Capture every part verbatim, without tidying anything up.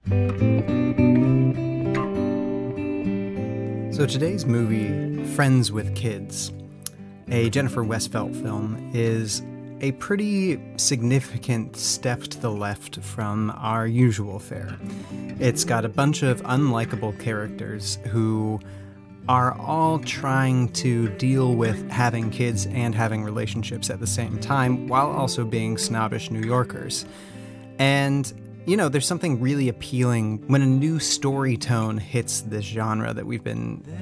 So today's movie, Friends with Kids, a Jennifer Westfeldt film, is a pretty significant step to the left from our usual fare. It's got a bunch of unlikable characters who are all trying to deal with having kids and having relationships at the same time, while also being snobbish New Yorkers. And, you know, there's something really appealing when a new story tone hits this genre that we've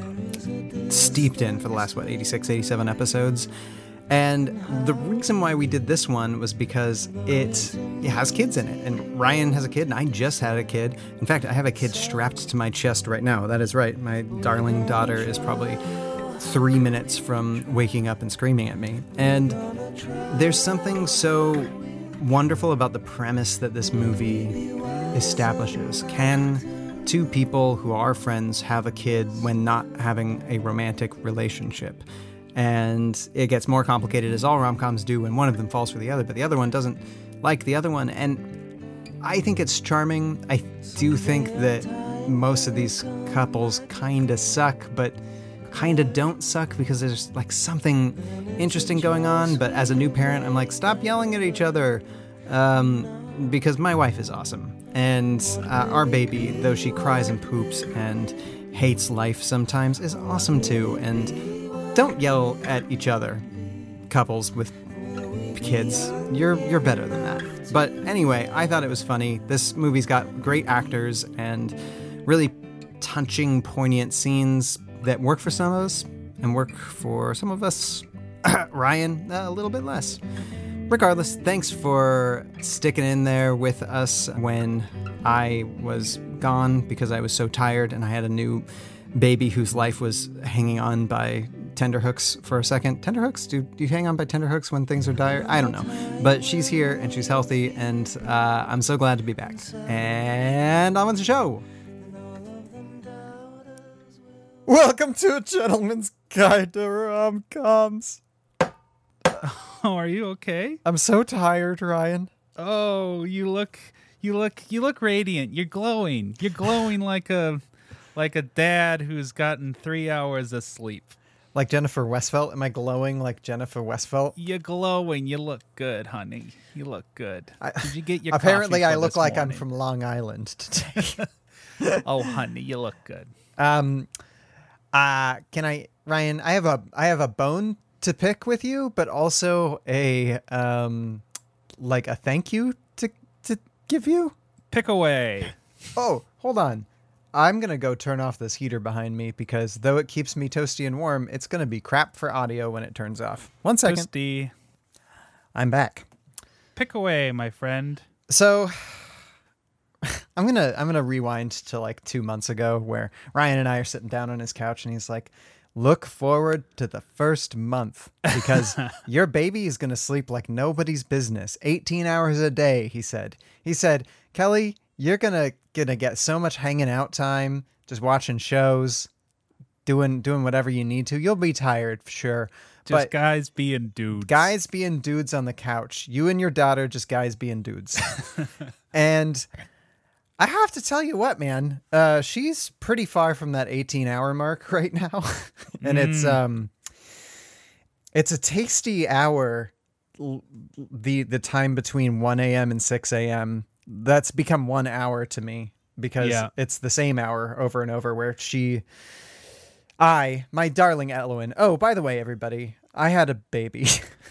been steeped in for the last, what, eighty-six, eighty-seven episodes. And the reason why we did this one was because it, it has kids in it. And Ryan has a kid, and I just had a kid. In fact, I have a kid strapped to my chest right now. That is right. My darling daughter is probably three minutes from waking up and screaming at me. And there's something so wonderful about the premise that this movie establishes. Can two people who are friends have a kid when not having a romantic relationship? And it gets more complicated, as all rom-coms do, when one of them falls for the other, but the other one doesn't like the other one. And I think it's charming. I do think that most of these couples kind of suck, but kind of don't suck because there's like something interesting going on. But as a new parent, I'm like, stop yelling at each other, um, because my wife is awesome. And uh, our baby, though she cries and poops and hates life sometimes, is awesome too. And don't yell at each other, couples with kids. You're you're better than that. But anyway, I thought it was funny. This movie's got great actors and really touching, poignant scenes that work for some of us and work for some of us, Ryan, a little bit less. Regardless, thanks for sticking in there with us when I was gone because I was so tired and I had a new baby whose life was hanging on by tenterhooks for a second. Tenterhooks? Do, do you hang on by tenterhooks when things are dire? I don't know. But she's here and she's healthy, and uh, I'm so glad to be back. And on with the show. Welcome to A Gentleman's Guide to Rom-Coms. Oh, are you okay? I'm so tired, Ryan. Oh, you look, you look, you look radiant. You're glowing. You're glowing like a, like a dad who's gotten three hours of sleep. Like Jennifer Westfeldt? Am I glowing like Jennifer Westfeldt? You're glowing. You look good, honey. You look good. Did you get your Apparently, coffee I for look this like morning? I'm from Long Island today. Oh, honey, you look good. Um, uh, can I, Ryan? I have a I have a bone to pick with you, but also a um, like a thank you to to give you. Pick away. Oh, hold on. I'm going to go turn off this heater behind me because though it keeps me toasty and warm, it's going to be crap for audio when it turns off. One second. Toasty. I'm back. Pick away, my friend. So I'm going to I'm going to rewind to like two months ago where Ryan and I are sitting down on his couch and he's like, look forward to the first month because your baby is going to sleep like nobody's business. eighteen hours a day, he said. He said, Kelly, you're gonna gonna get so much hanging out time, just watching shows, doing doing whatever you need to. You'll be tired, sure. Just but guys being dudes. Guys being dudes on the couch. You and your daughter, just guys being dudes. And I have to tell you what, man, uh, she's pretty far from that eighteen hour mark right now. And mm. it's um, it's a tasty hour. The the time between one a.m. and six a.m. That's become one hour to me because yeah. It's the same hour over and over where she, I, my darling Elowen. Oh, by the way, everybody, I had a baby.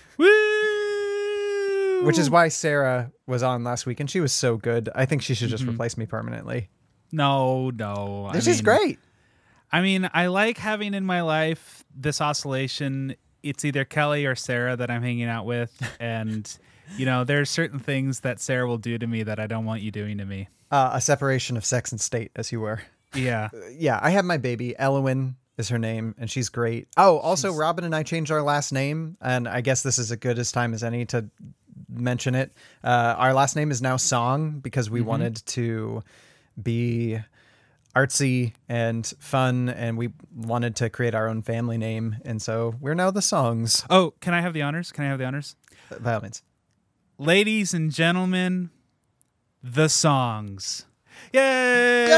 Woo! Which is why Sarah was on last week and she was so good. I think she should just mm-hmm. replace me permanently. No, no. This I is mean, great. I mean, I like having in my life this oscillation. It's either Kelly or Sarah that I'm hanging out with. And, you know, there's certain things that Sarah will do to me that I don't want you doing to me. Uh, a separation of sex and state, as you were. Yeah. Uh, yeah, I have my baby. Elowen is her name, and she's great. Oh, also, she's... Robin and I changed our last name, and I guess this is as good as time as any to mention it. Uh, our last name is now Song because we mm-hmm. wanted to be artsy and fun, and we wanted to create our own family name, and so we're now the Songs. Oh, can I have the honors? Can I have the honors? By all means. Ladies and gentlemen, the Songs. Yay!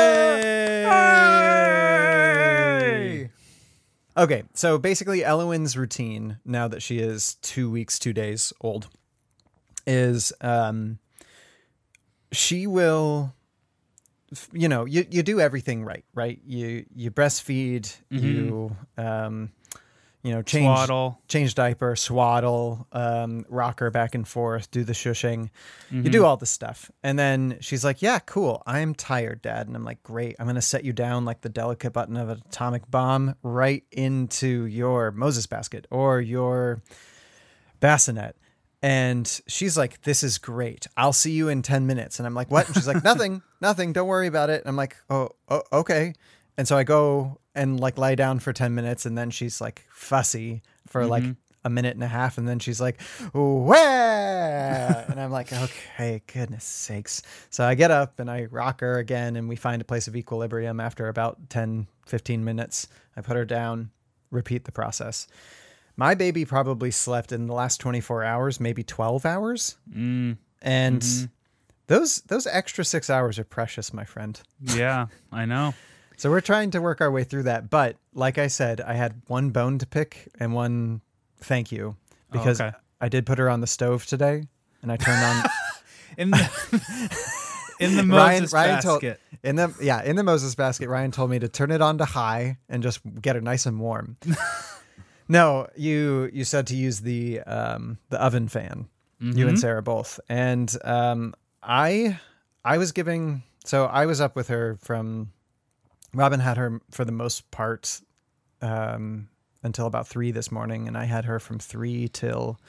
Yay! Okay, so basically Elowen's routine, now that she is two weeks, two days old, is um, she will, you know, you, you do everything right, right? You you breastfeed, mm-hmm. you um, you know, change swaddle, change diaper, swaddle, um, rock her back and forth, do the shushing. Mm-hmm. You do all this stuff. And then she's like, yeah, cool. I'm tired, Dad. And I'm like, great. I'm going to set you down like the delicate button of an atomic bomb right into your Moses basket or your bassinet. And she's like, this is great. I'll see you in ten minutes. And I'm like, what? And she's like, nothing, nothing. Don't worry about it. And I'm like, oh, oh, okay. And so I go and like lie down for ten minutes, and then she's like fussy for mm-hmm. like a minute and a half. And then she's like, where? And I'm like, okay, goodness sakes. So I get up and I rock her again, and we find a place of equilibrium after about ten, fifteen minutes. I put her down, repeat the process. My baby probably slept in the last twenty-four hours, maybe twelve hours. Mm. And mm-hmm. those, those extra six hours are precious, my friend. Yeah, I know. So we're trying to work our way through that. But like I said, I had one bone to pick and one thank you, because oh, okay. I did put her on the stove today, and I turned on in the in the Moses Ryan, Ryan basket. Told, in the yeah, in the Moses basket, Ryan told me to turn it on to high and just get her nice and warm. No, you you said to use the um, the oven fan. Mm-hmm. You and Sarah both. And um, I I was giving so I was up with her from Robin had her for the most part um, until about three this morning, and I had her from three till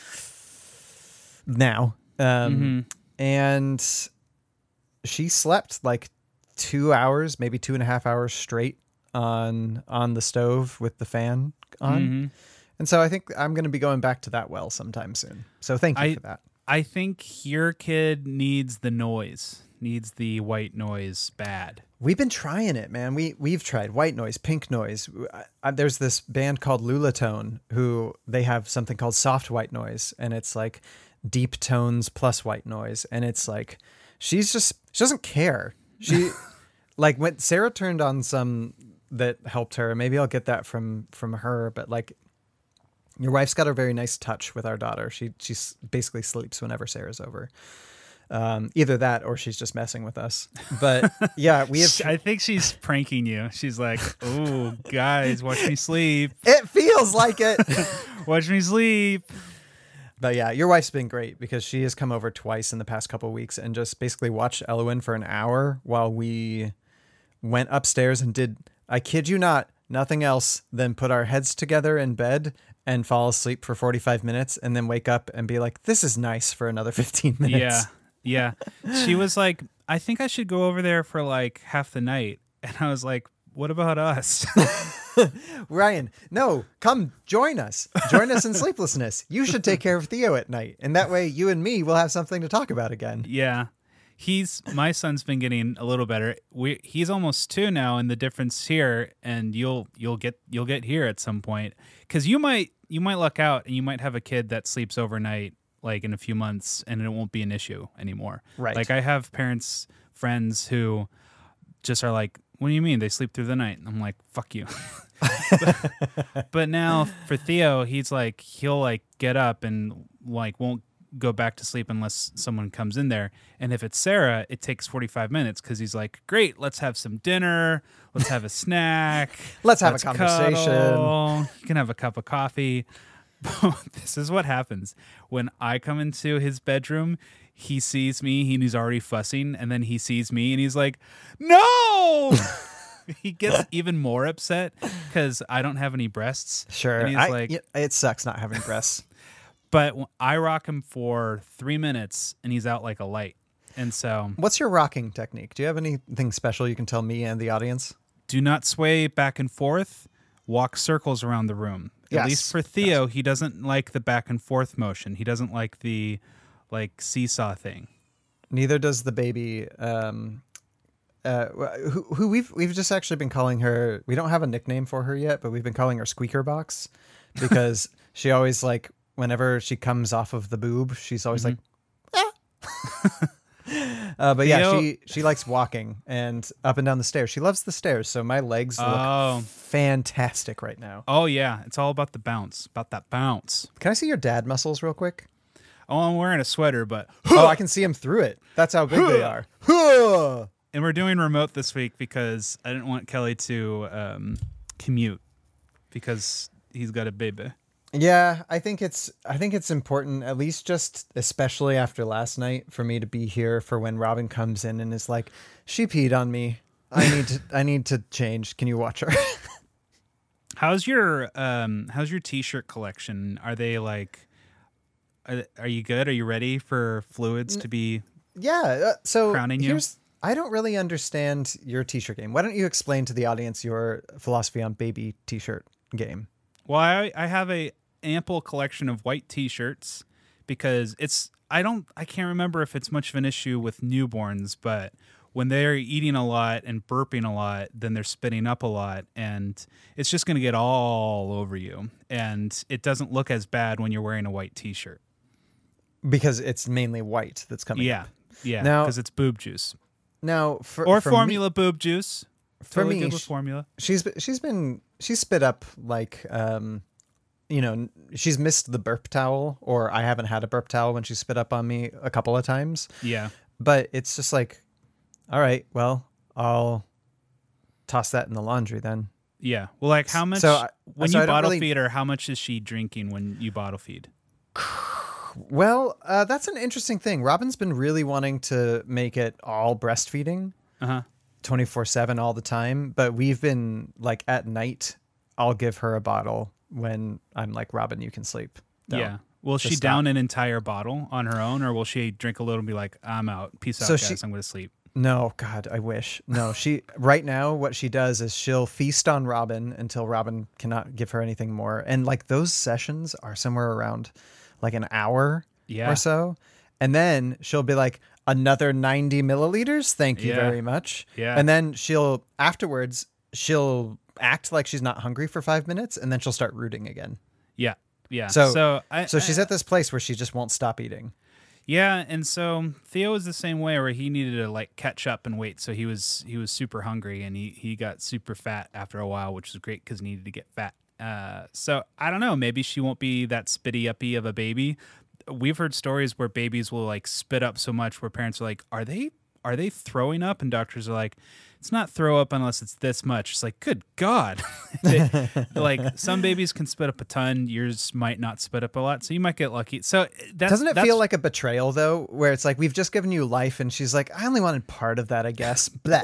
now. Um, mm-hmm. And she slept like two hours, maybe two and a half hours straight on on the stove with the fan on. Mm-hmm. And so I think I'm going to be going back to that well sometime soon. So thank you I, for that. I think your kid needs the noise, needs the white noise bad. We've been trying it, man. We, we've tried white noise, pink noise. I, I, there's this band called Lulatone who they have something called soft white noise. And it's like deep tones plus white noise. And it's like, she's just, she doesn't care. She like when Sarah turned on some that helped her, maybe I'll get that from, from her, but like, your wife's got a very nice touch with our daughter. She she basically sleeps whenever Sarah's over. Um, either that or she's just messing with us. But yeah, we have. I think she's pranking you. She's like, "Oh, guys, watch me sleep." It feels like it. Watch me sleep. But yeah, your wife's been great because she has come over twice in the past couple of weeks and just basically watched Elowen for an hour while we went upstairs and did. I kid you not, nothing else than put our heads together in bed and fall asleep for forty-five minutes and then wake up and be like, this is nice for another fifteen minutes. Yeah. Yeah. She was like, I think I should go over there for like half the night. And I was like, what about us? Ryan, no, come join us. Join us in sleeplessness. You should take care of Theo at night. And that way you and me will have something to talk about again. Yeah. He's my son's been getting a little better. We he's almost two now, and the difference here, and you'll you'll get you'll get here at some point, because you might you might luck out and you might have a kid that sleeps overnight like in a few months, and it won't be an issue anymore. Right. Like I have parents, friends who just are like, "What do you mean they sleep through the night?" And I'm like, "Fuck you." but, but now for Theo, he's like he'll like get up and like won't go back to sleep unless someone comes in there. And if it's Sarah, it takes forty-five minutes because he's like, great, let's have some dinner. Let's have a snack. let's have let's a conversation. Cuddle. You can have a cup of coffee. This is what happens. When I come into his bedroom, he sees me, he's already fussing, and then he sees me and he's like, no! He gets even more upset because I don't have any breasts. Sure. And he's I, like, it sucks not having breasts. But I rock him for three minutes, and he's out like a light. And so... What's your rocking technique? Do you have anything special you can tell me and the audience? Do not sway back and forth. Walk circles around the room. Yes. At least for Theo, yes. He doesn't like the back and forth motion. He doesn't like the like seesaw thing. Neither does the baby. Um, uh, who, who we've we've just actually been calling her... We don't have a nickname for her yet, but we've been calling her Squeaker Box because she always like... Whenever she comes off of the boob, she's always mm-hmm. like, ah. Uh, but yeah, Theo- she she likes walking and up and down the stairs. She loves the stairs, so my legs look Oh. fantastic right now. Oh yeah, it's all about the bounce, about that bounce. Can I see your dad muscles real quick? Oh, I'm wearing a sweater, but Oh, I can see him through it. That's how big they are. and we're doing remote this week because I didn't want Kelly to um, commute because he's got a baby. Yeah, I think it's I think it's important, at least just especially after last night, for me to be here for when Robin comes in and is like, she peed on me. I need to I need to change. Can you watch her? How's your um how's your t-shirt collection? Are they like are, are you good? Are you ready for fluids to be Yeah. Uh, so crowning you? here's I don't really understand your t-shirt game. Why don't you explain to the audience your philosophy on baby t-shirt game? Well, I, I have a ample collection of white T-shirts because it's I don't I can't remember if it's much of an issue with newborns, but when they're eating a lot and burping a lot, then they're spitting up a lot, and it's just going to get all over you. And it doesn't look as bad when you're wearing a white T-shirt Because it's mainly white that's coming Yeah, up. yeah, Now- because it's boob juice Now, for, or for formula boob juice. For Totally me, good with sh- formula. Me, she's she's been she's spit up like um, you know, she's missed the burp towel, or I haven't had a burp towel when she spit up on me a couple of times. Yeah, But it's just like, all right, well, I'll toss that in the laundry then. yeah. Well, like how much So I- when so you I don't bottle really- feed her? How much is she drinking when you bottle feed? Well, uh, that's an interesting thing. Robin's been really wanting to make it all breastfeeding. Uh huh. twenty-four seven all the time, but we've been like at night I'll give her a bottle when I'm like, Robin, you can sleep. Don't. Yeah. Will she Just down stop. an entire bottle on her own, or will she drink a little and be like, I'm out. Peace out, So guys. she- I'm going to sleep. No, God, I wish. No, she right now what she does is she'll feast on Robin until Robin cannot give her anything more. And like those sessions are somewhere around like an hour Yeah. or so. And then she'll be like, another ninety milliliters. Thank you Yeah. very much. Yeah. And then she'll afterwards she'll act like she's not hungry for five minutes and then she'll start rooting again. Yeah. Yeah. So- so, I, So she's I- at this place where she just won't stop eating. Yeah, and so Theo was the same way, where he needed to like catch up and wait. So he was he was super hungry, and he he got super fat after a while, which was great because he needed to get fat. Uh, so I don't know, maybe she won't be that spitty uppy of a baby. We've heard stories where babies will like spit up so much where parents are like, "Are they are they throwing up?" And doctors are like, "It's not throw up unless it's this much." It's like, good God. They- like some babies can spit up a ton, yours might not spit up a lot, so you might get lucky. So that's, Doesn't it that's, feel like a betrayal though, where it's like we've just given you life, and she's like, I only wanted part of that, I guess. Blah.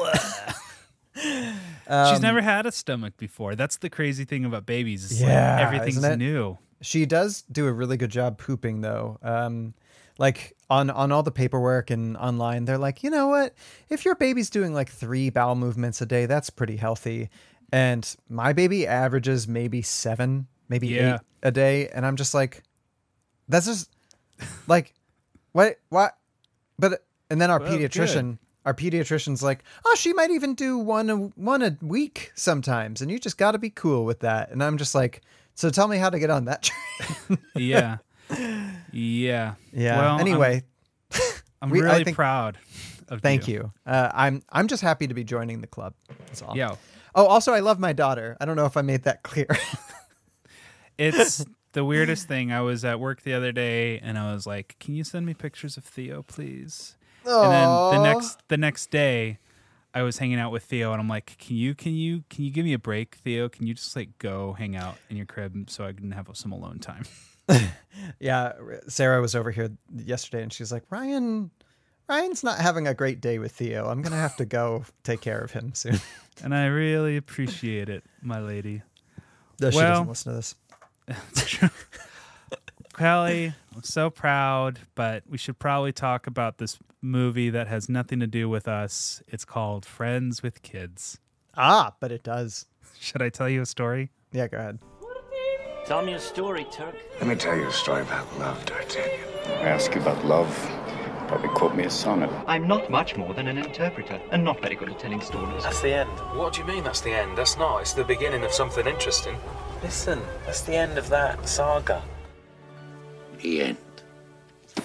She's never had a stomach before. That's the crazy thing about babies. It's Yeah, like everything's isn't it? new. She does do a really good job pooping though. Um, like on on all the paperwork and online, they're like, you know what? If your baby's doing like three bowel movements a day, that's pretty healthy. And my baby averages maybe seven, maybe Yeah. eight a day, and I'm just like, that's just like, what? What? But and then our Well, pediatrician, our pediatrician's like, oh, she might even do one a, one a week sometimes, and you just got to be cool with that. And I'm just like, so tell me how to get on that train. Yeah. Yeah. Yeah. Well, anyway, I'm, I'm we- I really think- proud of thank you. Uh, I'm I'm just happy to be joining the club. That's all. Yeah. Oh, also, I love my daughter. I don't know if I made that clear. It's the weirdest thing. I was at work the other day and I was like, "Can you send me pictures of Theo, please?" And then the Aw. next the next day, I was hanging out with Theo and I'm like, "Can you can you can you give me a break, Theo? Can you just like go hang out in your crib so I can have some alone time?" Yeah, Sarah was over here yesterday, and she's like, Ryan, Ryan's not having a great day with Theo. I'm gonna have to go take care of him soon. And I really appreciate it, my lady. No, she Well- doesn't listen to this. It's true. Kelly, I'm so proud, but we should probably talk about this movie that has nothing to do with us. It's called Friends with Kids. Ah, but it does. Should I tell you a story? Yeah, go ahead. Tell me a story, Turk. Let me tell you a story about love, D'Artagnan. I ask you about love. Probably quote me a sonnet. I'm not much more than an interpreter, and not very good at telling stories. That's the end. What do you mean that's the end? That's not. It's the beginning of something interesting. Listen, that's the end of that saga. The end.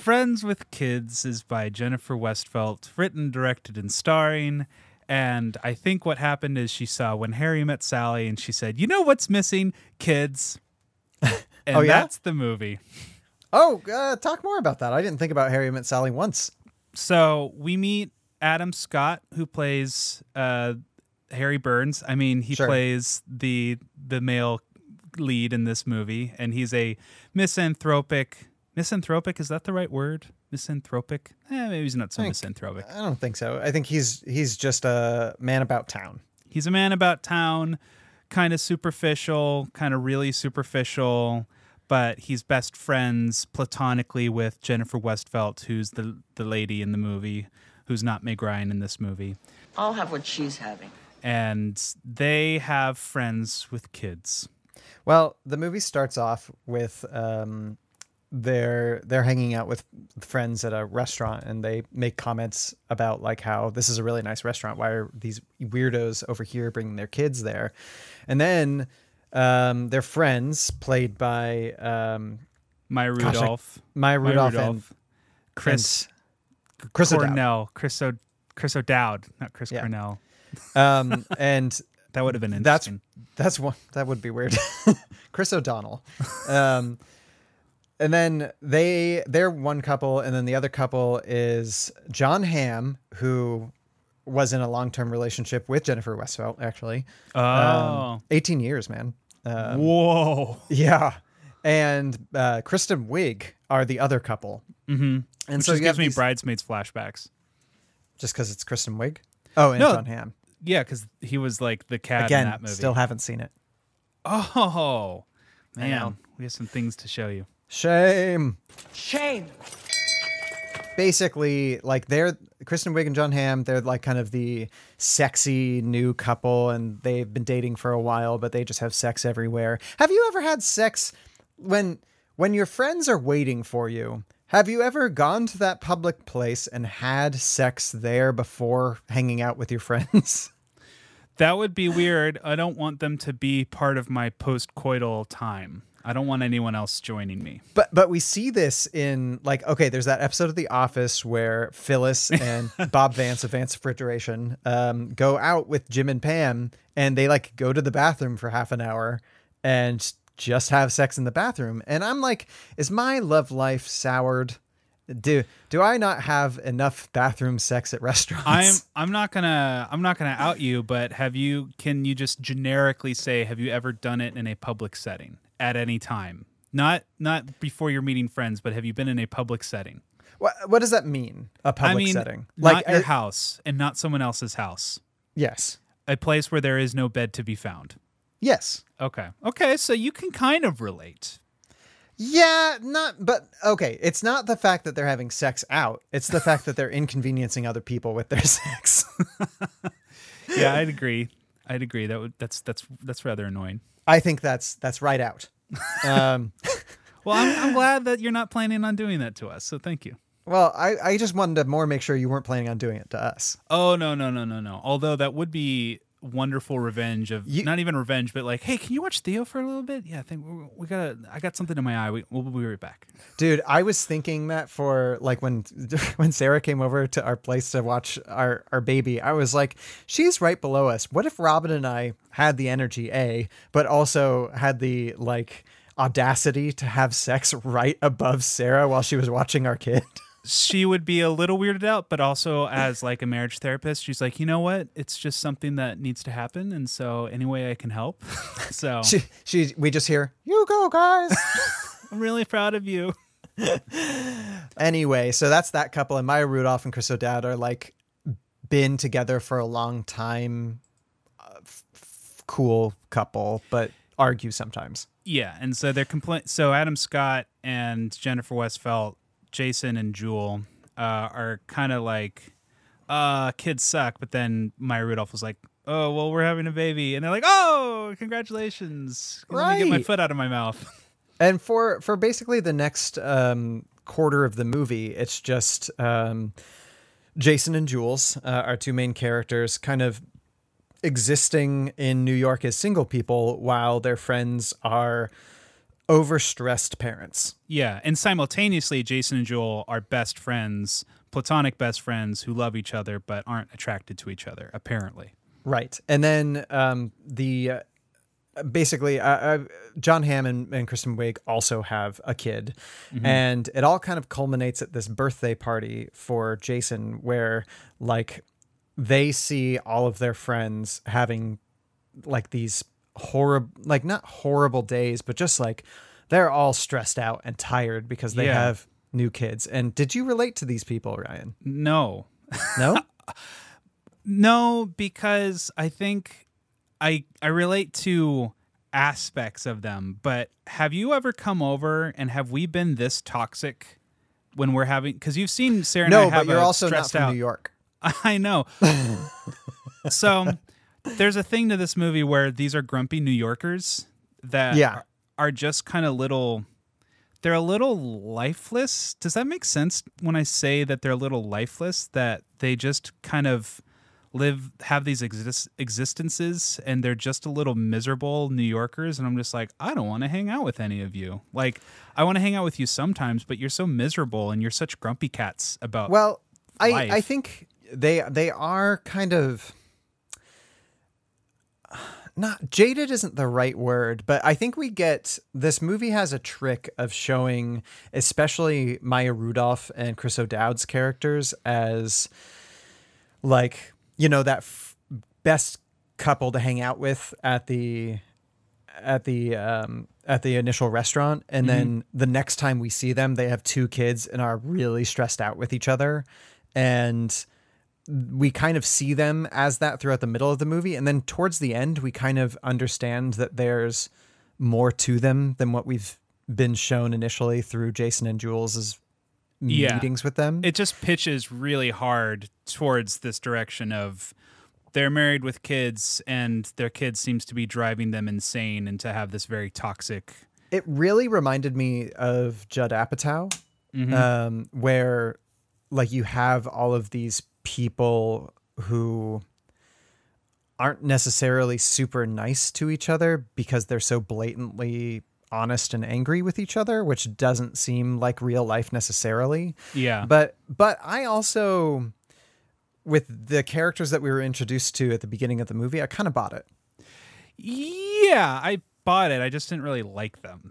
Friends with Kids is by Jennifer Westfeldt, written, directed, and starring. And I think what happened is she saw When Harry Met Sally and she said, you know what's missing? Kids. And Oh, yeah? that's the movie. Oh, uh, talk more about that. I didn't think about Harry Met Sally once. So we meet Adam Scott, who plays uh, Harry Burns. I mean, he Sure. plays the the male lead in this movie, and he's a misanthropic. Misanthropic, is that the right word? Misanthropic? Eh, maybe he's not so Think- misanthropic. I don't think so. I think he's he's just a man about town. He's a man about town, kind of superficial, kind of really superficial, but he's best friends platonically with Jennifer Westfeldt, who's the the lady in the movie, who's not Meg Ryan in this movie. I'll have what she's having. And they have friends with kids. Well, the movie starts off with um, they're they're hanging out with friends at a restaurant, and they make comments about like how this is a really nice restaurant. Why are these weirdos over here bringing their kids there? And then um, their friends, played by um, Maya Gosh, I- Rudolph, Maya Maya Rudolph, Rudolph, Chris and Chris O'Dowd. Cornell, Chris O, Chris O'Dowd, not Chris Yeah. Cornell. Um, and That would have been that's interesting. that's one that would be weird. Chris O'Donnell. Um, and then they they're one couple, and then the other couple is John Hamm, who was in a long term relationship with Jennifer Westfeldt, actually. Oh, Um, eighteen years, man. Um, whoa! yeah. And uh, Kristen Wiig are the other couple. Mm-hmm. And Which so just you gives have me these- bridesmaids flashbacks. Just because it's Kristen Wiig. Oh, and No. John Hamm. Yeah, because he was like the cat in Again, that movie. still haven't seen it. Oh, I man, know. we have some things to show you. Shame. Shame. Basically, like they're Kristen Wiig and John Hamm, they're like kind of the sexy new couple, and they've been dating for a while, but they just have sex everywhere. Have you ever had sex when when your friends are waiting for you? Have you ever gone to that public place and had sex there before hanging out with your friends? That would be weird. I don't want them to be part of my post-coital time. I don't want anyone else joining me. But but we see this in like, okay, there's that episode of The Office where Phyllis and Bob Vance of Vance Refrigeration um, go out with Jim and Pam, and they like go to the bathroom for half an hour and just have sex in the bathroom. And I'm like, is my love life soured? Do do I not have enough bathroom sex at restaurants? I'm I'm not gonna I'm not gonna out you, but have you? Can you just generically say, have you ever done it in a public setting at any time? Not not before you're meeting friends, but have you been in a public setting? What what does that mean? A public I mean, setting, not your I- house and not someone else's house. Yes, A place where there is no bed to be found. yes. Okay. Okay, so you can kind of relate. Yeah, not, but okay. It's not the fact that they're having sex out. It's the fact that they're inconveniencing other people with their sex. Yeah, I'd agree. I'd agree. That would that's that's that's rather annoying. I think that's that's right out. Um, Well, I'm, I'm glad that you're not planning on doing that to us. So thank you. well, I, I just wanted to more make sure you weren't planning on doing it to us. Oh no no no no no. Although that would be wonderful revenge of You- not even revenge, but like, hey, can you watch Theo for a little bit? Yeah, I think we, we gotta. I got something in my eye. We, we'll be right back. Dude, I was thinking that for like when when Sarah came over to our place to watch our, our baby, I was like, she's right below us. What if Robin and I had the energy, A, but also had the like audacity to have sex right above Sarah while she was watching our kid? She would be a little weirded out, but also as like a marriage therapist, she's like, you know what? It's just something that needs to happen, and so any way I can help. So She, she, we just hear, you go, guys. I'm really proud of you. Anyway, so that's that couple, and Maya Rudolph and Chris O'Dowd are like been together for a long time. Uh, f- f- cool couple, but argue sometimes. Yeah, and so they're compl- So Adam Scott and Jennifer Westfeldt, Jason and Jewel, uh, are kind of like, uh, kids suck. But then Maya Rudolph was like, oh, well, we're having a baby, and they're like, oh, congratulations! Let me get my Right. foot out of my mouth. And for for basically the next um, quarter of the movie, it's just um, Jason and Jules, uh, our two main characters, kind of existing in New York as single people while their friends are overstressed parents. Yeah, and simultaneously, Jason and Jewel are best friends, platonic best friends who love each other but aren't attracted to each other, apparently. Right. And then um, the uh, basically uh, uh, John Hamm and, and Kristen Wiig also have a kid. Mm-hmm. And it all kind of culminates at this birthday party for Jason where like they see all of their friends having like these horrible, like not horrible days, but just like they're all stressed out and tired because they Yeah. have new kids. And did you relate to these people, Ryan? No. No? No, because I think I I relate to aspects of them, but have you ever come over and have we been this toxic when we're having, because you've seen Sarah and I No, have but you're a also not stressed from out, New York. I know. So there's a thing to this movie where these are grumpy New Yorkers that Yeah. are, are just kind of little, they're a little lifeless. Does that make sense when I say that they're a little lifeless, that they just kind of live, have these exist, existences and they're just a little miserable New Yorkers? And I'm just like, I don't want to hang out with any of you. Like, I want to hang out with you sometimes, but you're so miserable and you're such grumpy cats about Well, I, life. I think they they are kind of not jaded isn't the right word, but I think we get this movie has a trick of showing especially Maya Rudolph and Chris O'Dowd's characters as like, you know, that f- best couple to hang out with at the at the um at the initial restaurant, and mm-hmm. then the next time we see them they have two kids and are really stressed out with each other, and we kind of see them as that throughout the middle of the movie, and then towards the end we kind of understand that there's more to them than what we've been shown initially through Jason and Jules's Yeah. meetings with them. It just pitches really hard towards this direction of they're married with kids and their kid seems to be driving them insane and to have this very toxic. It really reminded me of Judd Apatow, Mhm. um, where like you have all of these people who aren't necessarily super nice to each other because they're so blatantly honest and angry with each other, which doesn't seem like real life necessarily. Yeah. But but I also, with the characters that we were introduced to at the beginning of the movie, I kind of bought it. Yeah, I bought it. I just didn't really like them.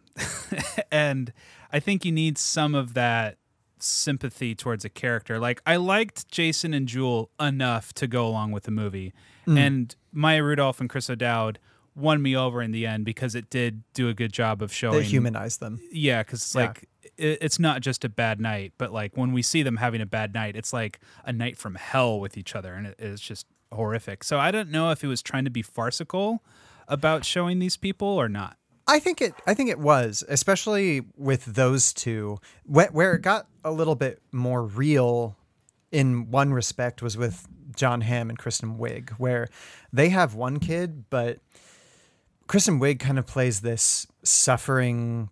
And I think you need some of that sympathy towards a character. Like, I liked Jason and Jewel enough to go along with the movie. Mm. And Maya Rudolph and Chris O'Dowd won me over in the end because it did do a good job of showing. They humanized them. Yeah, because it's Yeah. like, it, it's not just a bad night, but like when we see them having a bad night, it's like a night from hell with each other. And it, it's just horrific. So I don't know if it was trying to be farcical about showing these people or not. I think it. I think it was, especially with those two, where, where it got a little bit more real. In one respect, was with John Hamm and Kristen Wiig, where they have one kid, but Kristen Wiig kind of plays this suffering,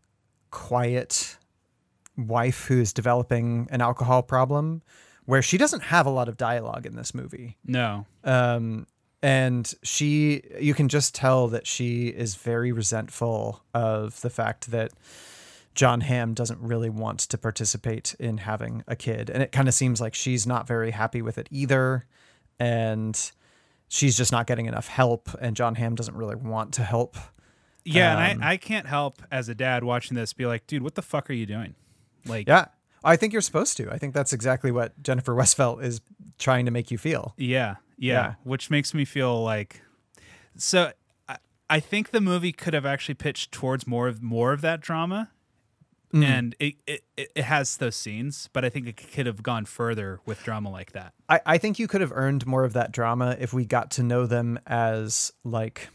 quiet wife who is developing an alcohol problem, where she doesn't have a lot of dialogue in this movie. No. Um, And she, you can just tell that she is very resentful of the fact that John Hamm doesn't really want to participate in having a kid. And it kind of seems like she's not very happy with it either. And she's just not getting enough help. And John Hamm doesn't really want to help. Yeah, Um, and I, I can't help as a dad watching this be like, dude, what the fuck are you doing? Like, Yeah, I think you're supposed to. I think that's exactly what Jennifer Westfeldt is trying to make you feel. Yeah, yeah, Yeah. which makes me feel like. So I, I think the movie could have actually pitched towards more of more of that drama, Mm. and it, it it has those scenes, but I think it could have gone further with drama like that. I, I think you could have earned more of that drama if we got to know them as like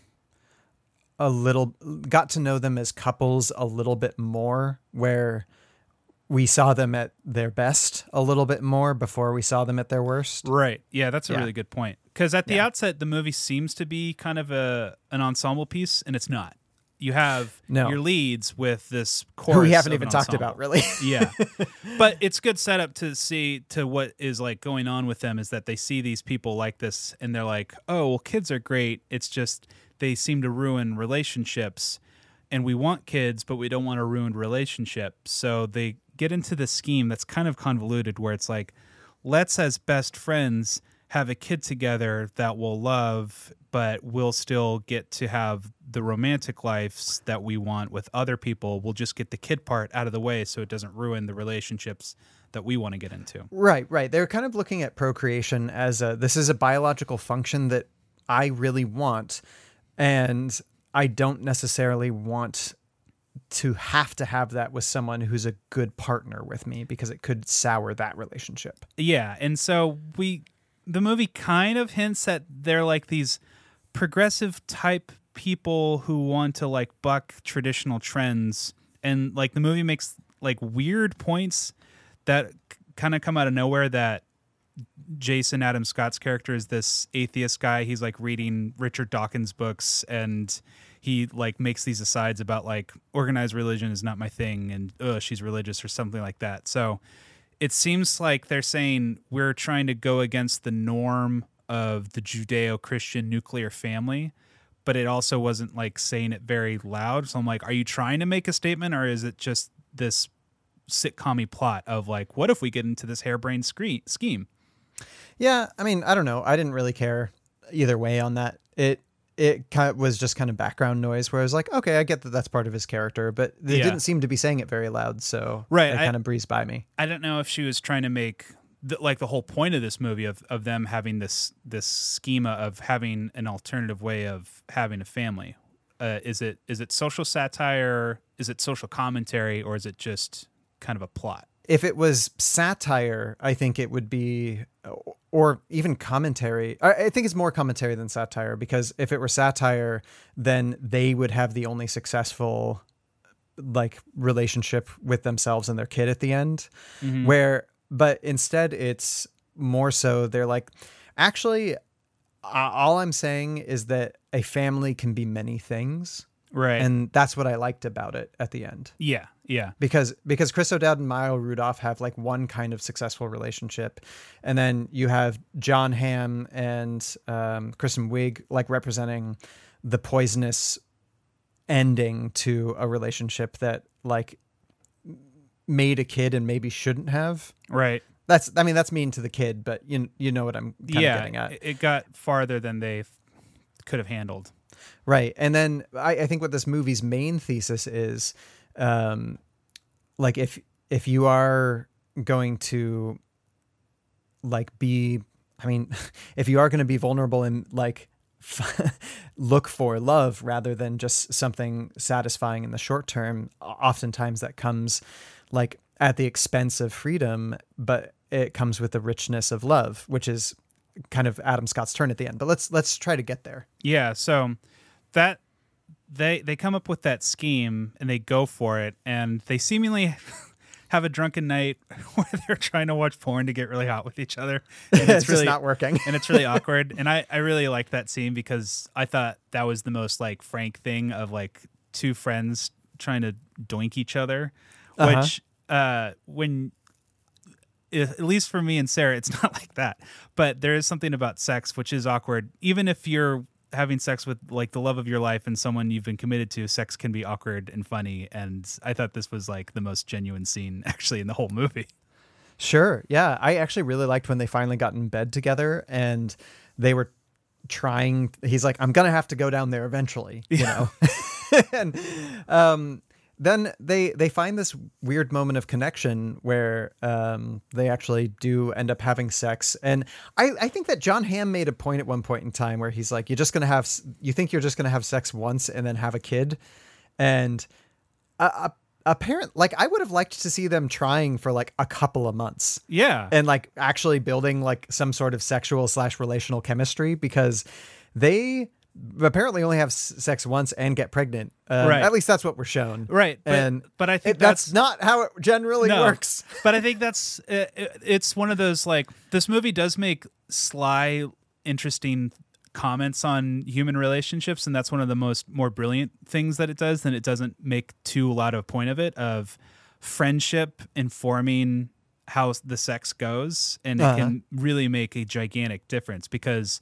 a little, got to know them as couples a little bit more, where we saw them at their best a little bit more before we saw them at their worst. Right. Yeah, that's a Yeah. really good point. Because at the Yeah. outset, the movie seems to be kind of a an ensemble piece, and it's not. You have No. your leads with this chorus Who we haven't of even an talked ensemble. about, really. Yeah. But it's good setup to see to what is like going on with them is that they see these people like this and they're like, oh, well, kids are great. It's just they seem to ruin relationships. and we want kids, but we don't want a ruined relationship. So they get into this scheme that's kind of convoluted where it's like, let's as best friends have a kid together that we'll love, but we'll still get to have the romantic lives that we want with other people. We'll just get the kid part out of the way so it doesn't ruin the relationships that we want to get into. Right, right. They're kind of looking at procreation as a, this is a biological function that I really want, and I don't necessarily want to have to have that with someone who's a good partner with me because it could sour that relationship. Yeah, and so we, the movie kind of hints that they're like these progressive type people who want to like buck traditional trends, and like the movie makes like weird points that kind of come out of nowhere. That Jason Adam Scott's character is this atheist guy. He's like reading Richard Dawkins books, and he like makes these asides about like organized religion is not my thing, and uh, she's religious or something like that. So it seems like they're saying we're trying to go against the norm of the Judeo-Christian nuclear family, but it also wasn't like saying it very loud. So I'm like, are you trying to make a statement, or is it just this sitcom-y plot of like, what if we get into this harebrained screen scheme? Yeah, I mean, I don't know. I didn't really care either way on that. It it kind of was just kind of background noise where I was like, okay, I get that that's part of his character, but they Yeah. didn't seem to be saying it very loud, so Right, it I- kind of breezed by me. I don't know if she was trying to make the, like the whole point of this movie of, of them having this this schema of having an alternative way of having a family. Uh, is it is it social satire? Is it social commentary? Or is it just kind of a plot? If it was satire, I think it would be, or even commentary. I I think it's more commentary than satire, because if it were satire, then they would have the only successful like relationship with themselves and their kid at the end. Mhm. Where, but instead it's more so they're like, actually, uh, all I'm saying is that a family can be many things. Right. And that's what I liked about it at the end. Yeah, yeah. Because because Chris O'Dowd and Maya Rudolph have like one kind of successful relationship, and then you have John Hamm and um, Kristen Wiig like representing the poisonous ending to a relationship that like made a kid and maybe shouldn't have. Right. That's I mean that's mean to the kid, but you you know what I'm kind yeah, of getting at. it- it got farther than they f- could have handled. Right. And then I, I think what this movie's main thesis is, um, like if if you are going to like be, I mean, if you are going to be vulnerable and like look for love rather than just something satisfying in the short term, oftentimes that comes like at the expense of freedom, but it comes with the richness of love, which is kind of Adam Scott's turn at the end. But let's let's try to get there. Yeah, so that they they come up with that scheme and they go for it, and they seemingly have a drunken night where they're trying to watch porn to get really hot with each other. And It's just not working. And it's really awkward. And I, I really like that scene because I thought that was the most like frank thing of like two friends trying to doink each other, Uh-huh. which uh, when at least for me and Sarah, it's not like that. But there is something about sex which is awkward. Even if you're having sex with like the love of your life and someone you've been committed to, sex can be awkward and funny. And I thought this was like the most genuine scene actually in the whole movie. Sure. Yeah. I actually really liked when they finally got in bed together and they were trying. He's like, I'm going to have to go down there eventually, you know? and um, then they they find this weird moment of connection where um, they actually do end up having sex. And I, I think that John Hamm made a point at one point in time where he's like, you're just going to have, you think you're just going to have sex once and then have a kid. And uh, apparent, like I would have liked to see them trying for like a couple of months. Yeah. And like actually building like some sort of sexual slash relational chemistry, because they apparently only have s- sex once and get pregnant. Um, Right. At least that's what we're shown. Right. But, and but I think it, that's, not how it generally no, works. But I think that's uh, it- it's one of those like this movie does make sly, interesting comments on human relationships, and that's one of the most more brilliant things that it does. Then it doesn't make too lot of point of it of friendship informing how the sex goes, and it Uh-huh. can really make a gigantic difference because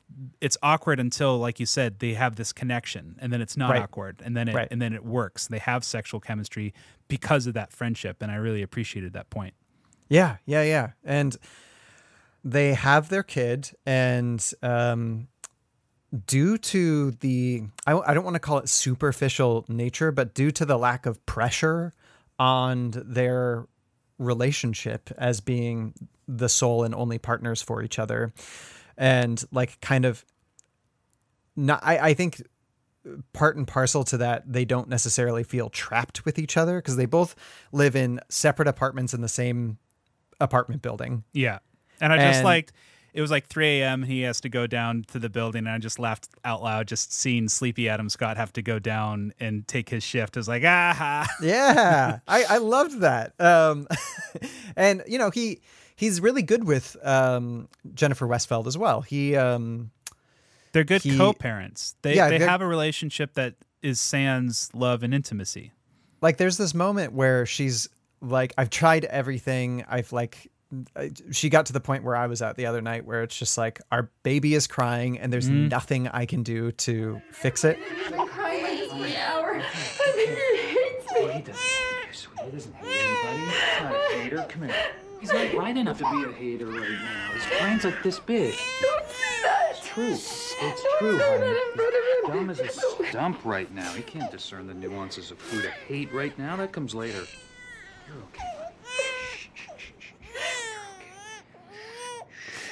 it's awkward until, like you said, they have this connection, and then it's not Right. awkward, and then it Right. and then it works. They have sexual chemistry because of that friendship, and I really appreciated that point. Yeah, yeah, yeah. And they have their kid, and um, due to the, I, I don't want to call it superficial nature, but due to the lack of pressure on their relationship as being the sole and only partners for each other, and like kind of not, I, I think part and parcel to that, they don't necessarily feel trapped with each other because they both live in separate apartments in the same apartment building. Yeah. And I just And- liked, it was like three a.m. He has to go down to the building, and I just laughed out loud just seeing sleepy Adam Scott have to go down and take his shift. I was like, ah. Yeah, I, I loved that. Um, and, you know, he he's really good with um, Jennifer Westfeld as well. He um, They're good He- co-parents. They, Yeah, they they're- have a relationship that is sans love and intimacy. like there's this moment where she's like, I've tried everything. I've like, I- she got to the point where I was at the other night where it's just like, our baby is crying and there's nothing I can do to fix it. He doesn't hate you, sweetie. He doesn't hate anybody. He's not a hater. Come here. He's not bright enough to be a hater right now. His brain's like this big. It's true. It's true, honey. He's dumb as a stump right now. He can't discern the nuances of who to hate right now. That comes later. You're okay, honey. Shh, shh, shh, shh. You're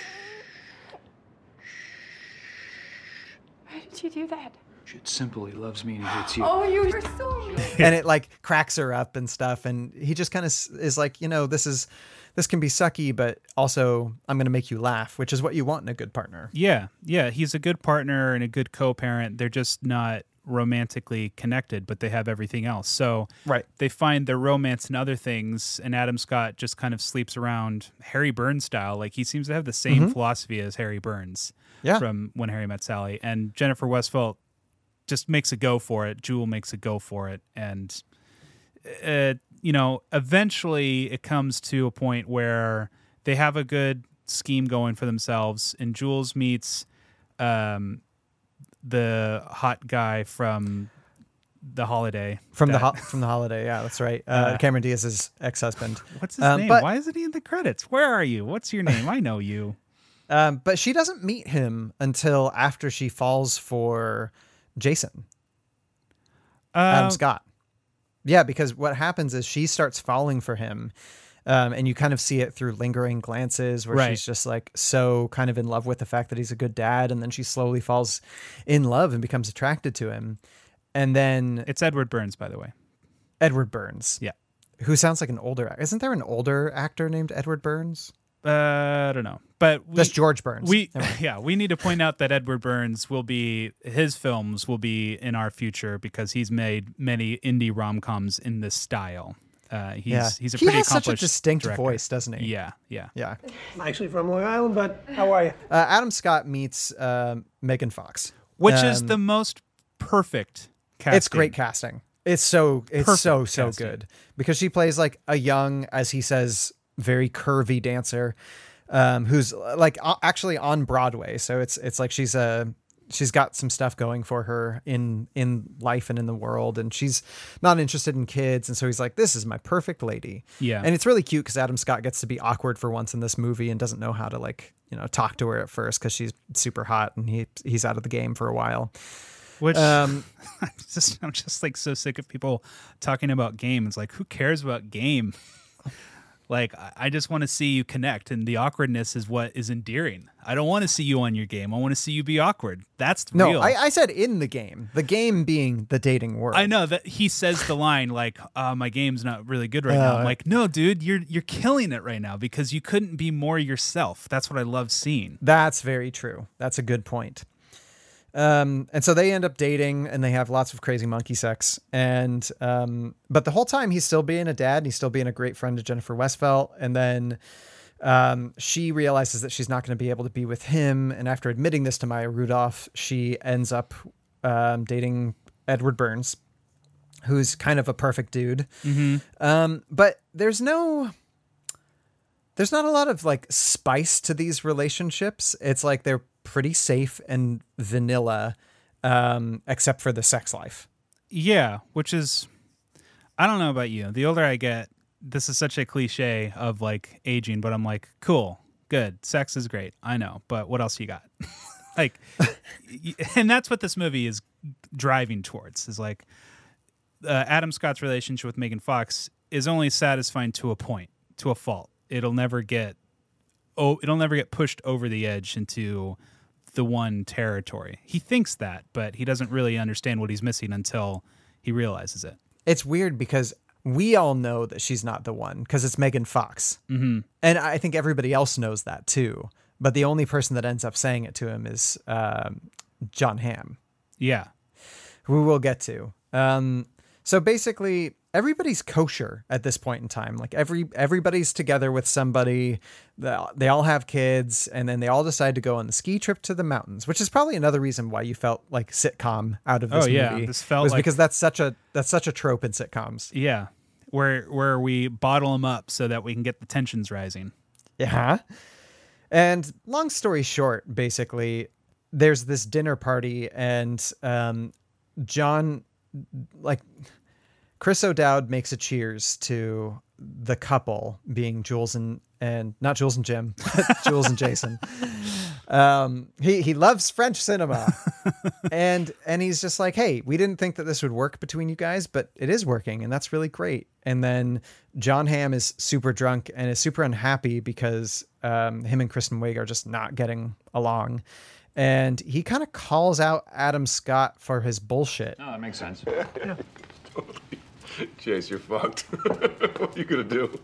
okay. Why did you do that? It's simple. He loves me and he hates you. Oh, you were so mean. And it like cracks her up and stuff. And he just kind of is like, you know, this is, this can be sucky, but also I'm going to make you laugh, which is what you want in a good partner. Yeah, yeah. He's a good partner and a good co-parent. They're just not romantically connected, but they have everything else. So Right. they find their romance in other things, and Adam Scott just kind of sleeps around Harry Burns style. Like he seems to have the same Mhm. philosophy as Harry Burns Yeah. from When Harry Met Sally. And Jennifer Westphal just makes a go for it. Jewel makes a go for it. And, uh, you know, eventually it comes to a point where they have a good scheme going for themselves, and Jules meets um, the hot guy from The Holiday. From the that- ho- from the holiday, yeah, that's right. Uh, Uh, Cameron Diaz's ex-husband. What's his Um, name? but- Why isn't he in the credits? Where are you? What's your name? I know you. Um, but she doesn't meet him until after she falls for Jason, Adam Uh, Scott. Yeah, because what happens is she starts falling for him. Um, and you kind of see it through lingering glances where Right. she's just like so kind of in love with the fact that he's a good dad. And then she slowly falls in love and becomes attracted to him. And then It's Edward Burns, by the way. Edward Burns. Yeah. Who sounds like an older, isn't there an older actor named Edward Burns? Uh, I don't know, but we, That's George Burns. We Never mind. yeah, we need to point out that Edward Burns will be his films will be in our future because he's made many indie rom coms in this style. Uh, he's Yeah. he's a He pretty has such a accomplished distinct director. voice, doesn't he? Yeah, yeah. Yeah. I'm actually from Long Island, but how are you? Uh, Adam Scott meets um, Megan Fox, Which is Um, the most perfect casting. It's great casting. It's so it's Perfect so so casting. good because she plays like a young, as he says, very curvy dancer, um, who's like a- actually on Broadway. So it's it's like she's a she's got some stuff going for her in in life and in the world, and she's not interested in kids. And so he's like, this is my perfect lady. Yeah. And it's really cute because Adam Scott gets to be awkward for once in this movie and doesn't know how to like you know talk to her at first because she's super hot and he he's out of the game for a while. Which Um, I'm just I'm just like so sick of people talking about game. It's like, who cares about game? Like, I- I just want to see you connect, and the awkwardness is what is endearing. I don't want to see you on your game. I want to see you be awkward. That's No, real. I, I said in the game. The game being the dating world. I know that he says the line like, uh, "My game's not really good right now." Uh, I'm like, no, dude, you're you're killing it right now because you couldn't be more yourself. That's what I love seeing. That's very true. That's a good point. Um, and so they end up dating and they have lots of crazy monkey sex. And, um, but the whole time he's still being a dad and he's still being a great friend to Jennifer Westphal. And then, um, she realizes that she's not going to be able to be with him. And after admitting this to Maya Rudolph, she ends up, um, dating Edward Burns, who's kind of a perfect dude. Mm-hmm. Um, but there's no, there's not a lot of like spice to these relationships. It's like they're pretty safe and vanilla, um, except for the sex life. Yeah, which is, I don't know about you. The older I get, this is such a cliche of like aging, but I'm like, cool, good. Sex is great. I know, but what else you got? Like, and that's what this movie is driving towards, is like uh, Adam Scott's relationship with Megan Fox is only satisfying to a point, to a fault. It'll never get, oh, it'll never get pushed over the edge into the one territory. He thinks that, but he doesn't really understand what he's missing until he realizes it. It's weird because we all know that she's not the one because it's Megan Fox. Mm-hmm. And I think everybody else knows that too. But the only person that ends up saying it to him is um, Jon Hamm. Yeah. Who we'll get to. Um, so basically, everybody's kosher at this point in time. Like every everybody's together with somebody. They all have kids, and then they all decide to go on the ski trip to the mountains, which is probably another reason why you felt like sitcom out of this oh, yeah. movie. This felt was like, because that's such a that's such a trope in sitcoms. Yeah, where where we bottle them up so that we can get the tensions rising. Yeah. And long story short, basically, there's this dinner party, and um, John, like, Chris O'Dowd makes a cheers to the couple, being Jules and, and not Jules and Jim, Jules and Jason. Um, he, he loves French cinema. and, and he's just like, hey, we didn't think that this would work between you guys, but it is working. And that's really great. And then Jon Hamm is super drunk and is super unhappy because, um, him and Kristen Wiig are just not getting along. And he kind of calls out Adam Scott for his bullshit. Oh, that makes sense. Yeah. Chase, you're fucked. What are you gonna do?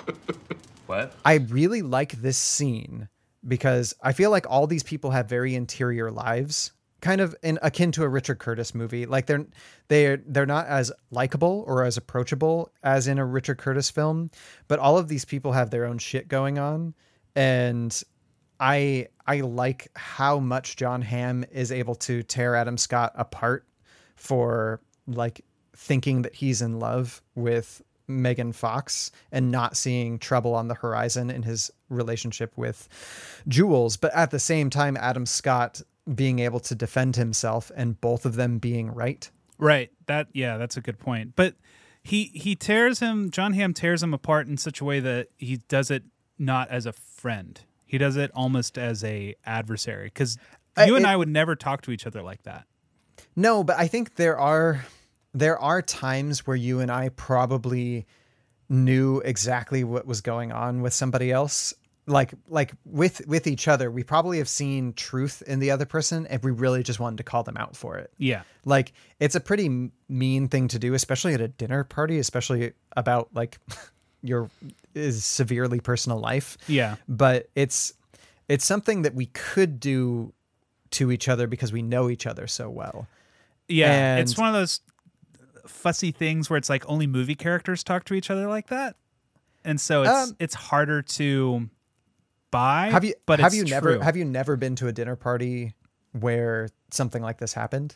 What? I really like this scene because I feel like all these people have very interior lives, kind of in akin to a Richard Curtis movie. Like they're they're they're not as likable or as approachable as in a Richard Curtis film, but all of these people have their own shit going on, and I I like how much Jon Hamm is able to tear Adam Scott apart for like thinking that he's in love with Megan Fox and not seeing trouble on the horizon in his relationship with Jules. But at the same time, Adam Scott being able to defend himself and both of them being right. Right. That, yeah, that's a good point. But he, he tears him, Jon Hamm tears him apart in such a way that he does it not as a friend. He does it almost as a adversary, because you uh, and it, I would never talk to each other like that. No, but I think there are... There are times where you and I probably knew exactly what was going on with somebody else. Like, like with, with each other, we probably have seen truth in the other person and we really just wanted to call them out for it. Yeah. Like it's a pretty mean thing to do, especially at a dinner party, especially about like your is severely personal life. Yeah. But it's, it's something that we could do to each other because we know each other so well. Yeah. And it's one of those fussy things where it's like only movie characters talk to each other like that, and so it's um, it's harder to buy. Have you but have it's you true. never have you never been to a dinner party where something like this happened?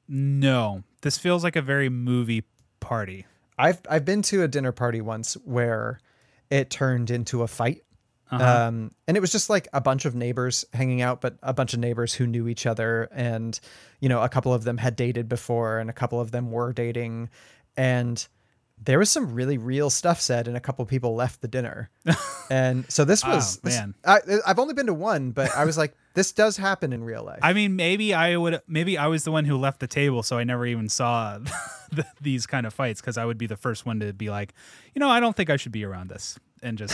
No, this feels like a very movie party. I've I've been to a dinner party once where it turned into a fight. Uh-huh. Um, and it was just like a bunch of neighbors hanging out, but a bunch of neighbors who knew each other. And, you know, a couple of them had dated before and a couple of them were dating. And there was some really real stuff said and a couple of people left the dinner. And so this was, oh, this, man. I, I've only been to one, but I was like, this does happen in real life. I mean, maybe I would, maybe I was the one who left the table. So I never even saw the, these kind of fights, because I would be the first one to be like, you know, I don't think I should be around this, and just...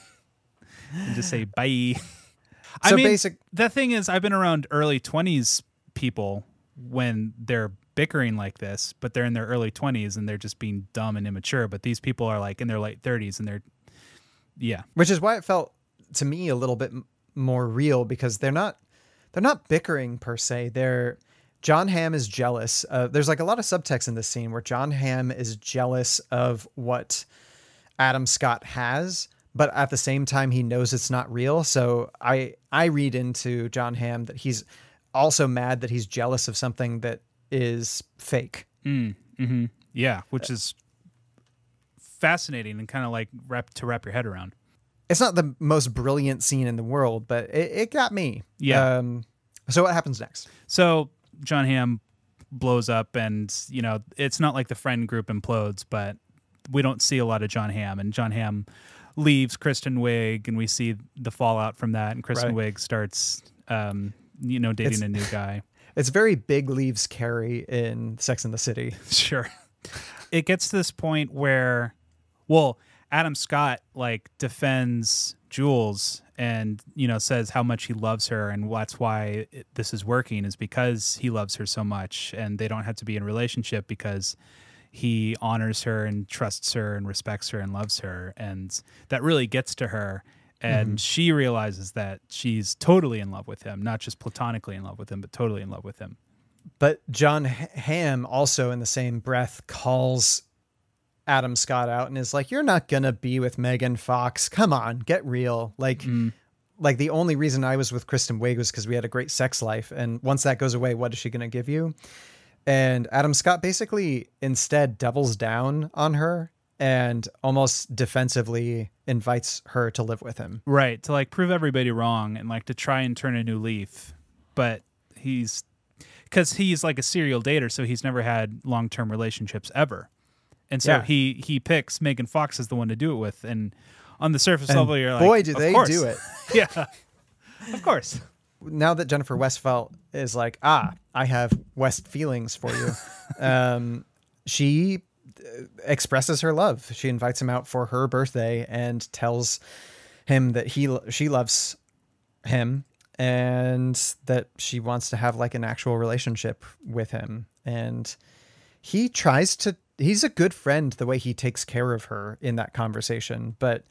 and just say bye. I so mean, basic. The thing is, I've been around early twenties people when they're bickering like this, but they're in their early twenties and they're just being dumb and immature. But these people are like in their late thirties and they're, yeah. Which is why it felt to me a little bit m- more real, because they're not, they're not bickering per se. They're, Jon Hamm is jealous. Uh, there's like a lot of subtext in this scene where Jon Hamm is jealous of what Adam Scott has, but at the same time, he knows it's not real. So I I read into Jon Hamm that he's also mad that he's jealous of something that is fake. Mm, mm-hmm. Yeah, which is fascinating and kind of like wrap to wrap your head around. It's not the most brilliant scene in the world, but it, it got me. Yeah. Um, So what happens next? So John Hamm blows up, and you know it's not like the friend group implodes, but we don't see a lot of John Hamm, and John Hamm leaves Kristen Wiig, and we see the fallout from that, and Kristen Right. Wiig starts, um, you know, dating It's- a new guy. It's very Big leaves Carrie in Sex and the City. Sure. It gets to this point where, well, Adam Scott like defends Jules and, you know, says how much he loves her, and that's why it, this is working is because he loves her so much, and they don't have to be in a relationship because he honors her and trusts her and respects her and loves her, and that really gets to her. And Mhm. she realizes that she's totally in love with him, not just platonically in love with him, but totally in love with him. But John H- Hamm also in the same breath calls Adam Scott out and is like, you're not going to be with Megan Fox. Come on, get real. Like, like the only reason I was with Kristen Wiig was because we had a great sex life. And once that goes away, what is she going to give you? And Adam Scott basically instead doubles down on her and almost defensively invites her to live with him. Right, to like prove everybody wrong and like to try and turn a new leaf. But he's, because he's like a serial dater, so he's never had long-term relationships ever. And so Yeah. he he picks Megan Fox as the one to do it with. And on the surface And level, you're like, boy, do of they course. do it. Yeah, of course. Now that Jennifer Westfeldt is like, ah, I have West feelings for you, um, she expresses her love. She invites him out for her birthday and tells him that he she loves him and that she wants to have like an actual relationship with him. And he tries to, he's a good friend the way he takes care of her in that conversation, but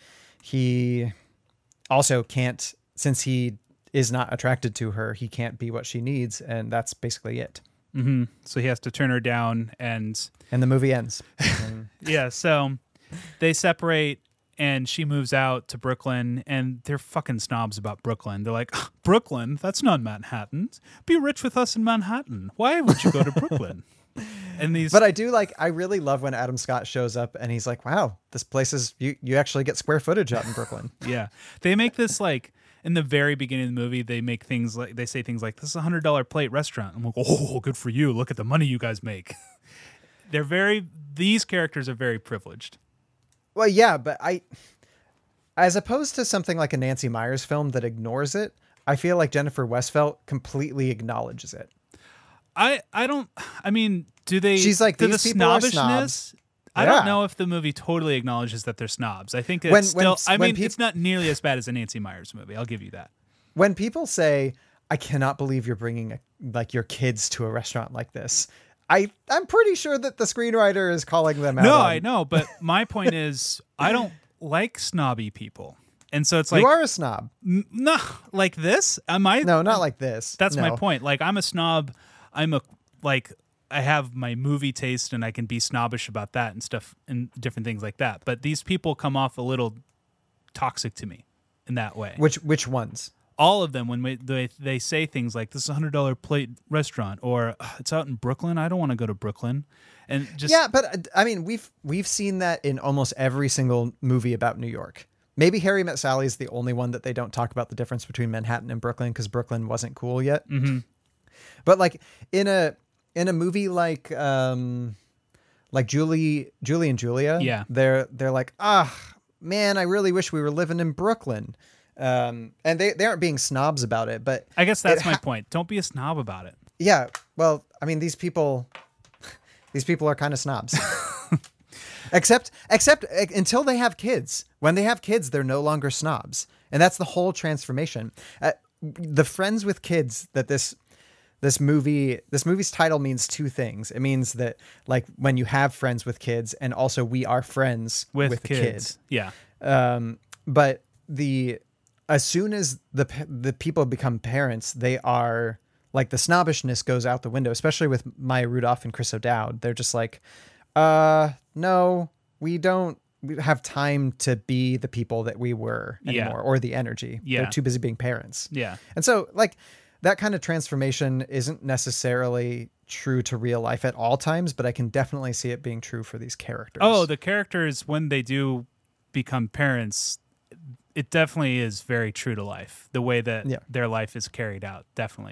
he also can't, since he is not attracted to her, he can't be what she needs, and that's basically it. hmm So he has to turn her down, and and the movie ends. And yeah, so they separate, and she moves out to Brooklyn, and they're fucking snobs about Brooklyn. They're like, Brooklyn, that's not Manhattan. Be rich with us in Manhattan. Why would you go to Brooklyn? And these, but I do like, I really love when Adam Scott shows up and he's like, wow, this place is, you, you actually get square footage out in Brooklyn. Yeah, they make this like. In the very beginning of the movie, they make things like, they say things like, this is a hundred dollar plate restaurant. I'm like, oh, good for you. Look at the money you guys make. They're very, these characters are very privileged. Well, yeah, but I, as opposed to something like a Nancy Meyers film that ignores it, I feel like Jennifer Westfeldt completely acknowledges it. I, I don't, I mean, do they, She's like, do these the people are snobbishness? snobs. I Yeah. don't know if the movie totally acknowledges that they're snobs. I think it's When- still, when- I when mean, peop- it's not nearly as bad as a Nancy Meyers movie. I'll give you that. When people say, I cannot believe you're bringing a, like your kids to a restaurant like this, I, I'm pretty sure that the screenwriter is calling them out. No, on- I know, but my point is, I don't like snobby people. And so it's like, you are a snob. n- no, like this? Am I? No, not like this. That's my No. point. Like, I'm a snob. I'm a, like, I have my movie taste and I can be snobbish about that and stuff and different things like that. But these people come off a little toxic to me in that way. Which, which ones? All of them, when we, they, they say things like, this is a hundred dollar plate restaurant, or it's out in Brooklyn. I don't want to go to Brooklyn. And just, Yeah, but uh, I mean, we've, we've seen that in almost every single movie about New York. Maybe Harry Met Sally is the only one that they don't talk about the difference between Manhattan and Brooklyn because Brooklyn wasn't cool yet. Mm-hmm. But like in a, in a movie like, um, like Julie, Julie and Julia, Yeah. they're, they're like, ah, man, I really wish we were living in Brooklyn. Um, and they, they aren't being snobs about it, but I guess that's it my ha- point. Don't be a snob about it. yeah. Well, I mean, these people, these people are kind of snobs. Except, except uh, until they have kids. When they have kids, they're no longer snobs, and that's the whole transformation. Uh, the friends with kids that this this movie this movie's title means two things. It means that like when you have friends with kids, and also we are friends With, with, kids. kids. Yeah. Um, but the as soon as the p- the people become parents, they are like the snobbishness goes out the window. Especially with Maya Rudolph and Chris O'Dowd, they're just like, uh, no, we don't we have time to be the people that we were Yeah. anymore, or the energy. Yeah. They're too busy being parents. Yeah. And so like that kind of transformation isn't necessarily true to real life at all times, but I can definitely see it being true for these characters. Oh, the characters, when they do become parents, it definitely is very true to life. The way that Yeah. their life is carried out, definitely. It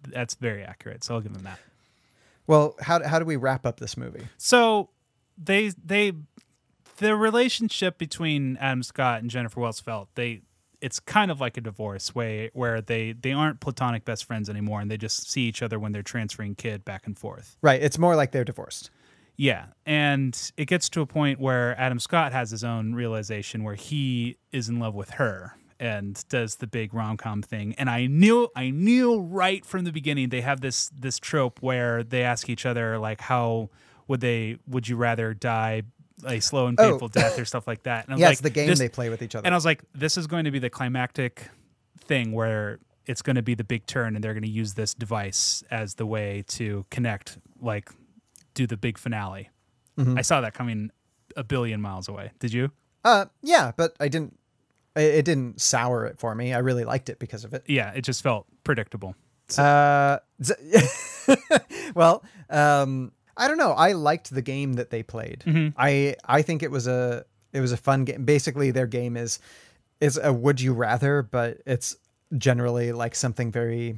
that's very accurate. So I'll give him that. Well, how how do we wrap up this movie? So they they the relationship between Adam Scott and Jennifer Wells Felt, they it's kind of like a divorce way where they they aren't platonic best friends anymore, and they just see each other when they're transferring kid back and forth. Right. It's more like they're divorced. Yeah, and it gets to a point where Adam Scott has his own realization where he is in love with her and does the big rom-com thing. And I knew I knew right from the beginning they have this this trope where they ask each other like, how would they would you rather die a slow and painful Oh. death or stuff like that. And I was Yeah, like, it's the game this- they play with each other. And I was like, this is going to be the climactic thing where it's going to be the big turn and they're going to use this device as the way to connect, like do the big finale. Mhm. I saw that coming a billion miles away. Did you? Uh, yeah, but I didn't. It, it didn't sour it for me. I really liked it because of it. Yeah, it just felt predictable. Uh, z- well, um, I don't know. I liked the game that they played. Mhm. I I think it was a it was a fun game. Basically, their game is is a would you rather, but it's generally like something very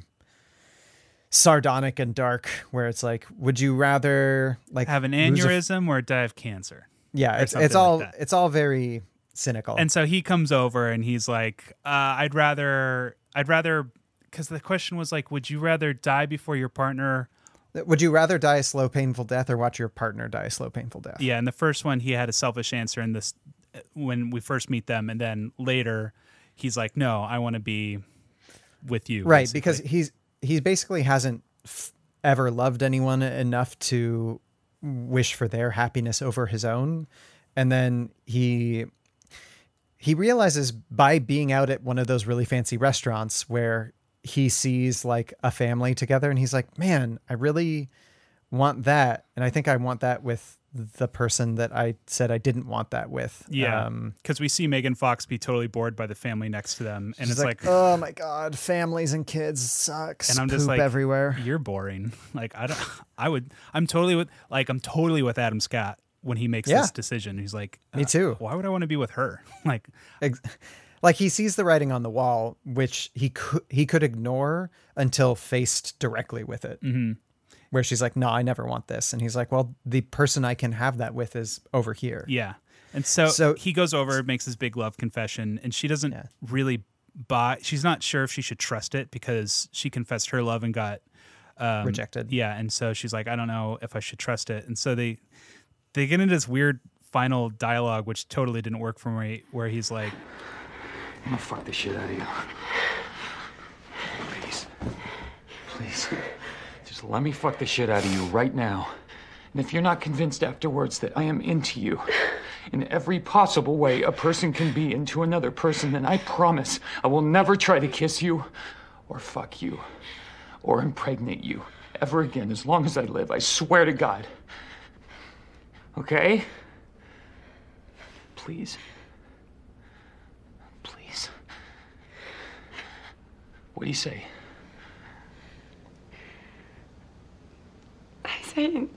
sardonic and dark, where it's like, would you rather like Have an lose a f- aneurysm or die of cancer? yeah, Or it's something it's all like that. it's all very cynical. And so he comes over and he's like, uh, I'd rather, I'd rather, because the question was like, would you rather die before your partner? Would you rather die a slow, painful death or watch your partner die a slow, painful death? Yeah, in the first one, he had a selfish answer in this when we first meet them, and then later, he's like, "No, I want to be with you." Right, basically. because he's he basically hasn't f- ever loved anyone enough to wish for their happiness over his own, and then he he realizes by being out at one of those really fancy restaurants where he sees like a family together, and he's like, man, I really want that. And I think I want that with the person that I said I didn't want that with. yeah, Um, because we see Megan Fox be totally bored by the family next to them, and she's it's like, oh my God, families and kids sucks. and I'm just Poop like, everywhere. You're boring. Like I don't. I would. I'm totally with. Like I'm totally with Adam Scott when he makes Yeah. this decision. He's like, Me too. Why would I want to be with her? Like, Ex- like he sees the writing on the wall, which he could he could ignore until faced directly with it. Mm-hmm. Where she's like, "No, I never want this," and he's like, "Well, the person I can have that with is over here." yeah. And so, So- he goes over, makes his big love confession, and she doesn't really buy. She's not sure if she should trust it because she confessed her love and got um, Rejected. Yeah, and so she's like, I don't know if I should trust it. And so they they get into this weird final dialogue, which totally didn't work for me, where he's like, I'm gonna fuck the shit out of you. Please. Please. Just let me fuck the shit out of you right now. And if you're not convinced afterwards that I am into you in every possible way a person can be into another person, then I promise I will never try to kiss you or fuck you or impregnate you ever again as long as I live. I swear to God. Okay? Please. Please. What do you say? I say,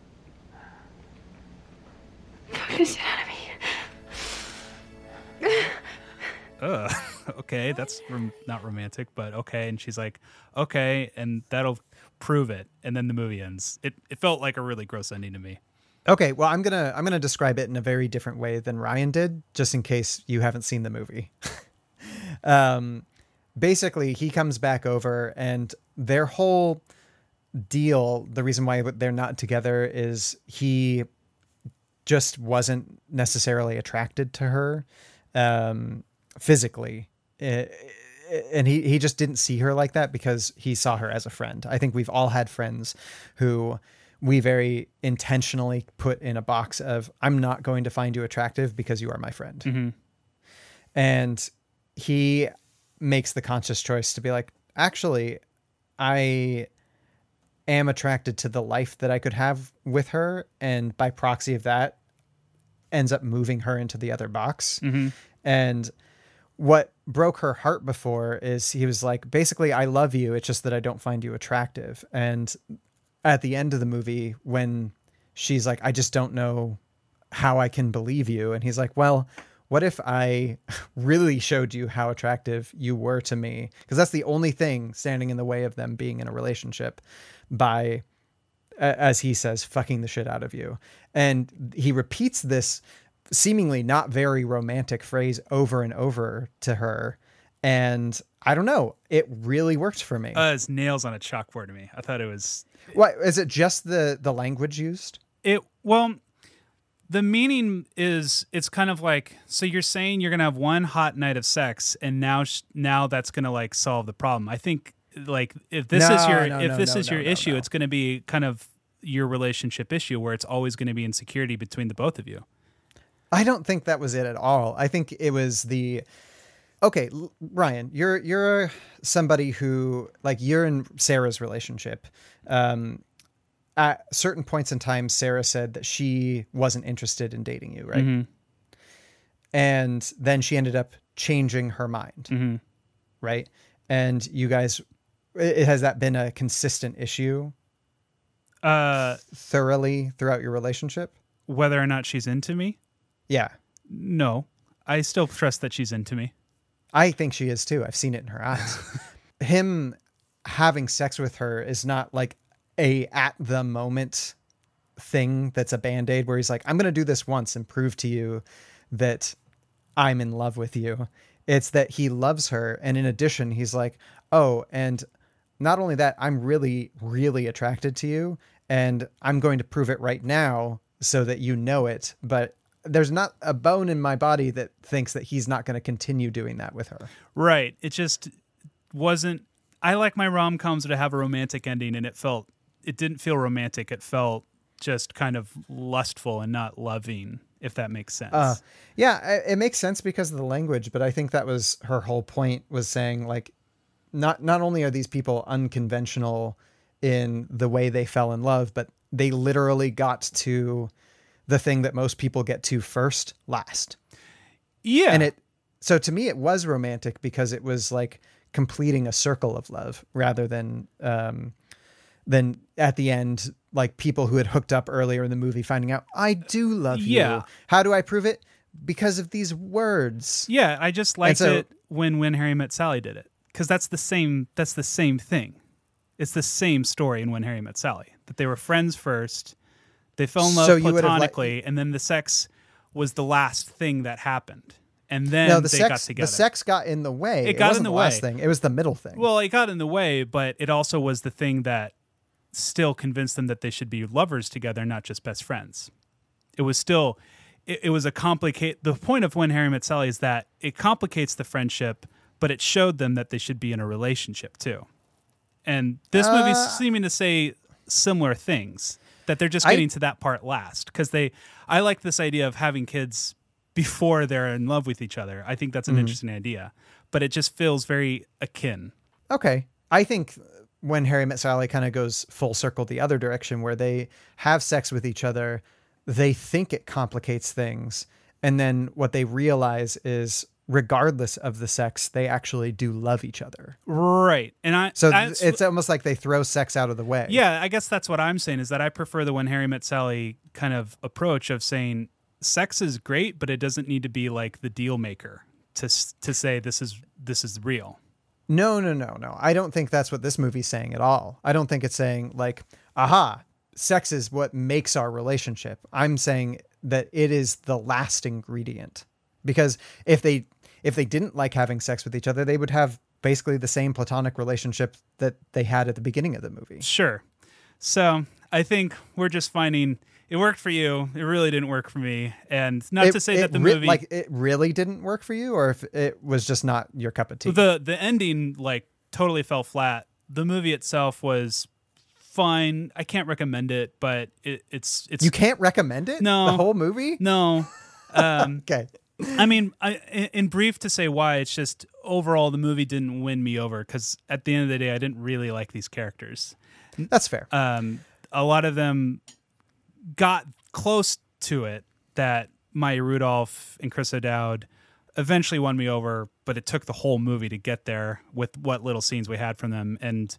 fuck the shit out of me. ugh, okay, that's rom- not romantic, but okay. And she's like, okay, and that'll prove it. And then the movie ends. It it felt like a really gross ending to me. Okay, well, I'm gonna I'm gonna describe it in a very different way than Ryan did, just in case you haven't seen the movie. um, basically, he comes back over, and their whole deal, the reason why they're not together, is he just wasn't necessarily attracted to her um, physically. Eh, and he, he just didn't see her like that because he saw her as a friend. I think we've all had friends who we very intentionally put in a box of, I'm not going to find you attractive because you are my friend. Mm-hmm. And he makes the conscious choice to be like, actually, I am attracted to the life that I could have with her. And by proxy of that, ends up moving her into the other box. Mm-hmm. And what broke her heart before is he was like, basically, I love you. It's just that I don't find you attractive. And at the end of the movie, when she's like, I just don't know how I can believe you. And he's like, well, what if I really showed you how attractive you were to me? Because that's the only thing standing in the way of them being in a relationship, by, as he says, fucking the shit out of you. And he repeats this seemingly not very romantic phrase over and over to her. And I don't know, it really worked for me. Uh, it's nails on a chalkboard to me. I thought it was... What, is it just the, the language used? It, well, the meaning is, it's kind of like, so you're saying you're going to have one hot night of sex and now, sh- now that's going to like solve the problem. I think like if this No, is your, no, if no, this no, is no, your no, issue, no. it's going to be kind of your relationship issue where it's always going to be insecurity between the both of you. I don't think that was it at all. I think it was the, okay, L- Ryan, you're, you're somebody who, like, you're in Sarah's relationship. Um, at certain points in time, Sarah said that she wasn't interested in dating you, right? Mm-hmm. And then she ended up changing her mind, Mm-hmm. right? And you guys, it, has that been a consistent issue Uh, thoroughly throughout your relationship? whether or not she's into me? Yeah. No, I still trust that she's into me. I think she is too. I've seen it in her eyes. Him having sex with her is not like a at the moment thing that's a band-aid where he's like, I'm going to do this once and prove to you that I'm in love with you. It's that he loves her. And in addition, he's like, oh, and not only that, I'm really, really attracted to you and I'm going to prove it right now so that you know it. But there's not a bone in my body that thinks that he's not going to continue doing that with her. Right. It just wasn't, I like my rom-coms to have a romantic ending, and it felt, it didn't feel romantic. It felt just kind of lustful and not loving, if that makes sense. Uh, yeah, it makes sense because of the language, but I think that was her whole point, was saying like, not, not only are these people unconventional in the way they fell in love, but they literally got to the thing that most people get to first, last. Yeah. And it, so to me, it was romantic because it was like completing a circle of love rather than, um, than at the end, like people who had hooked up earlier in the movie finding out, I do love you. Yeah. How do I prove it? Because of these words. Yeah, I just liked so- it when When Harry Met Sally did it, because that's the same. That's the same thing. It's the same story in When Harry Met Sally, that they were friends first, they fell in love So you would have li- platonically, and then the sex was the last thing that happened, and then No, the they sex, got together. the sex got in the way. It got wasn't in the last way. thing. It was the middle thing. Well, it got in the way, but it also was the thing that still convinced them that they should be lovers together, not just best friends. It was still, it, it was a complicate. The point of When Harry Met Sally is that it complicates the friendship, but it showed them that they should be in a relationship too. And this Uh, movie's seeming to say similar things, that they're just I- getting to that part last. Because they, I like this idea of having kids before they're in love with each other. I think that's an Mhm. interesting idea, but it just feels very akin. Okay. I think When Harry Met Sally kind of goes full circle the other direction, where they have sex with each other. They think it complicates things. And then what they realize is, regardless of the sex, they actually do love each other. Right. And I, So I- th- it's almost like they throw sex out of the way. yeah, I guess that's what I'm saying, is that I prefer the When Harry Met Sally kind of approach of saying sex is great, but it doesn't need to be like the deal maker to s- to say this is this is real. No, no, no, no. I don't think that's what this movie's saying at all. I don't think it's saying like, aha, sex is what makes our relationship. I'm saying that it is the last ingredient, because if they, if they didn't like having sex with each other, they would have basically the same platonic relationship that they had at the beginning of the movie. Sure. So I think we're just finding it worked for you. It really didn't work for me. And not It- to say it that the re- movie, like it really didn't work for you, or if it was just not your cup of tea. the the ending like totally fell flat. The movie itself was fine. I can't recommend it, but it, it's it's You can't recommend it? No. The whole movie? No. Um, Okay. I mean, I, in in brief to say why, it's just overall the movie didn't win me over, because at the end of the day, I didn't really like these characters. That's fair. Um, a lot of them got close to it, that Maya Rudolph and Chris O'Dowd eventually won me over, but it took the whole movie to get there with what little scenes we had from them. And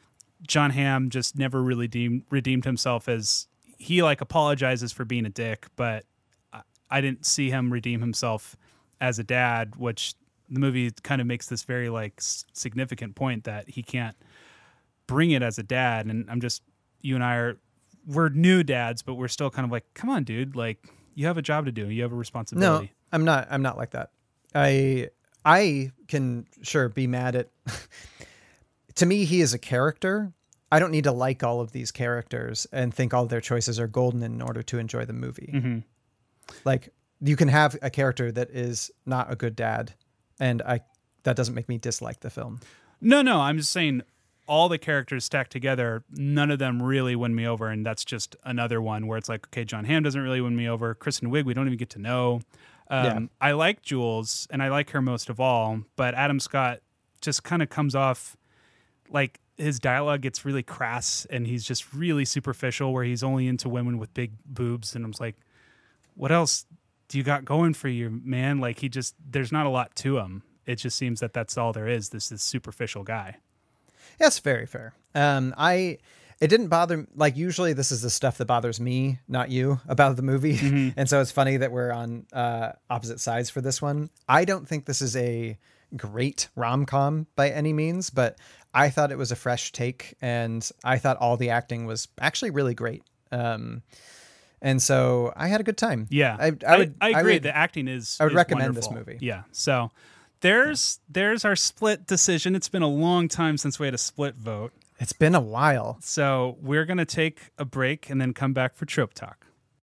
John Hamm just never really redeemed, redeemed himself, as he like apologizes for being a dick, but I, I didn't see him redeem himself as a dad, which the movie kind of makes this very like s- significant point that he can't bring it as a dad. And I'm just, you and I are, we're new dads, but we're still kind of like, come on, dude, like you have a job to do. You have a responsibility. No, I'm not. I'm not like that. I I can sure be mad at. To me, he is a character. I don't need to like all of these characters and think all of their choices are golden in order to enjoy the movie. Mm-hmm. Like you can have a character that is not a good dad, and I that doesn't make me dislike the film. No, no, I'm just saying all the characters stacked together, none of them really win me over, and that's just another one where it's like, okay, John Hamm doesn't really win me over. Kristen Wiig, we don't even get to know. Um, Yeah. I like Jules, and I like her most of all, but Adam Scott just kind of comes off like his dialogue gets really crass, and he's just really superficial, where he's only into women with big boobs, and I'm just like, what else do you got going for you, man? Like he just, there's not a lot to him. It just seems that that's all there is. This is superficial guy. Yes, very fair. Um, I it didn't bother like usually this is the stuff that bothers me, not you, about the movie, Mm-hmm. and so it's funny that we're on uh, opposite sides for this one. I don't think this is a great rom-com by any means, but I thought it was a fresh take, and I thought all the acting was actually really great. Um, and so I had a good time. Yeah, I, I would. I, agree. would- the acting is. I would is recommend this wonderful. movie. Yeah. So there's there's our split decision. It's been a long time since we had a split vote. It's been a while. So we're gonna take a break and then come back for Trope Talk.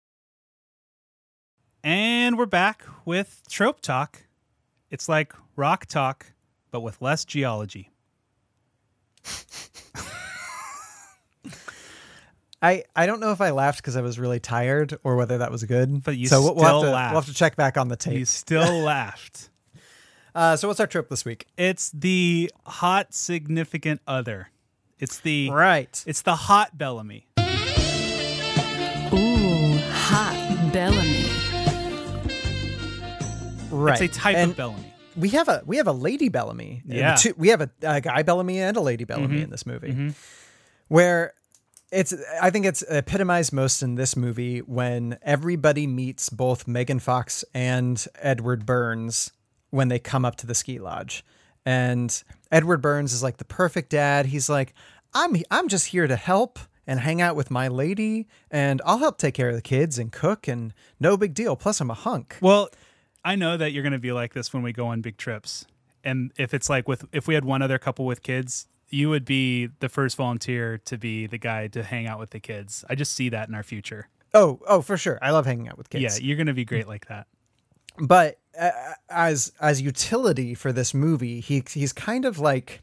And we're back with Trope Talk. It's like rock talk, but with less geology. I, I don't know if I laughed because I was really tired or whether that was good. But you so we'll, we'll have still to, laughed. We'll have to check back on the tape. You still laughed. Uh, so what's our trip this week? It's the hot significant other. It's the Right. It's the hot Bellamy. Ooh, hot Bellamy. Right. It's a type And of Bellamy. We have a we have a Lady Bellamy. Yeah. Two, we have a, a guy Bellamy and a Lady Bellamy Mhm. in this movie, Mhm. where it's I think it's epitomized most in this movie when everybody meets both Megan Fox and Edward Burns when they come up to the ski lodge. And Edward Burns is like the perfect dad. He's like, I'm I'm just here to help and hang out with my lady, and I'll help take care of the kids and cook, and no big deal. Plus, I'm a hunk. Well, I know that you're going to be like this when we go on big trips. And if it's like with if we had one other couple with kids, you would be the first volunteer to be the guy to hang out with the kids. I just see that in our future. Oh, oh, for sure. I love hanging out with kids. Yeah, you're going to be great like that. But uh, as as utility for this movie, he he's kind of like,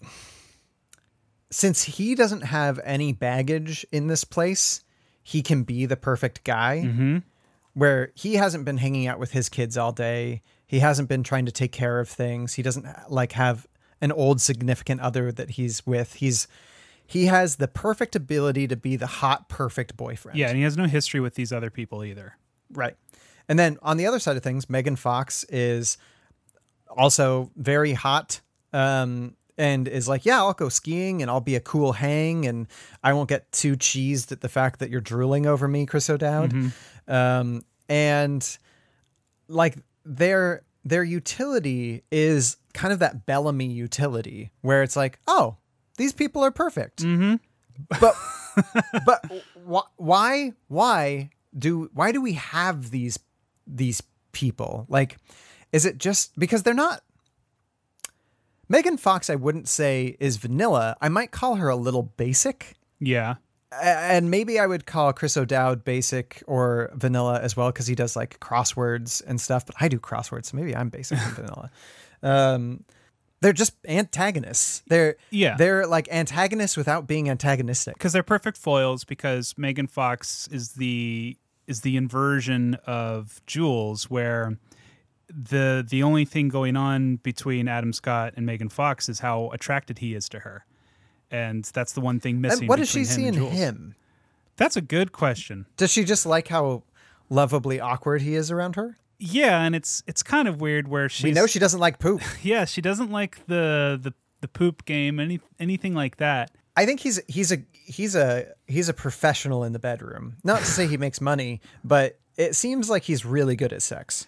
since he doesn't have any baggage in this place, he can be the perfect guy. Mm-hmm. Where he hasn't been hanging out with his kids all day. He hasn't been trying to take care of things. He doesn't like have an old significant other that he's with. He's he has the perfect ability to be the hot, perfect boyfriend. Yeah, and he has no history with these other people either. Right. And then on the other side of things, Megan Fox is also very hot, um, and is like, yeah, I'll go skiing and I'll be a cool hang, and I won't get too cheesed at the fact that you're drooling over me, Chris O'Dowd. Mm-hmm. Um, and like their their utility is kind of that Bellamy utility where it's like, oh, these people are perfect. Mm-hmm. But but wh- why why do why do we have these these people? Like, is it just because they're not? Megan Fox, I wouldn't say is vanilla. I might call her a little basic. Yeah. And maybe I would call Chris O'Dowd basic or vanilla as well, because he does like crosswords and stuff. But I do crosswords, so maybe I'm basic and vanilla. Um, they're just antagonists. They're Yeah. they're like antagonists without being antagonistic. Because they're perfect foils, because Megan Fox is the is the inversion of Jules, where the the only thing going on between Adam Scott and Megan Fox is how attracted he is to her. And that's the one thing missing. And what does she between him see in and Jules. him? That's a good question. Does she just like how lovably awkward he is around her? Yeah, and it's it's kind of weird where she We know she doesn't like poop. Yeah, she doesn't like the the the poop game, any anything like that. I think he's he's a he's a he's a professional in the bedroom. Not to say he makes money, but it seems like he's really good at sex.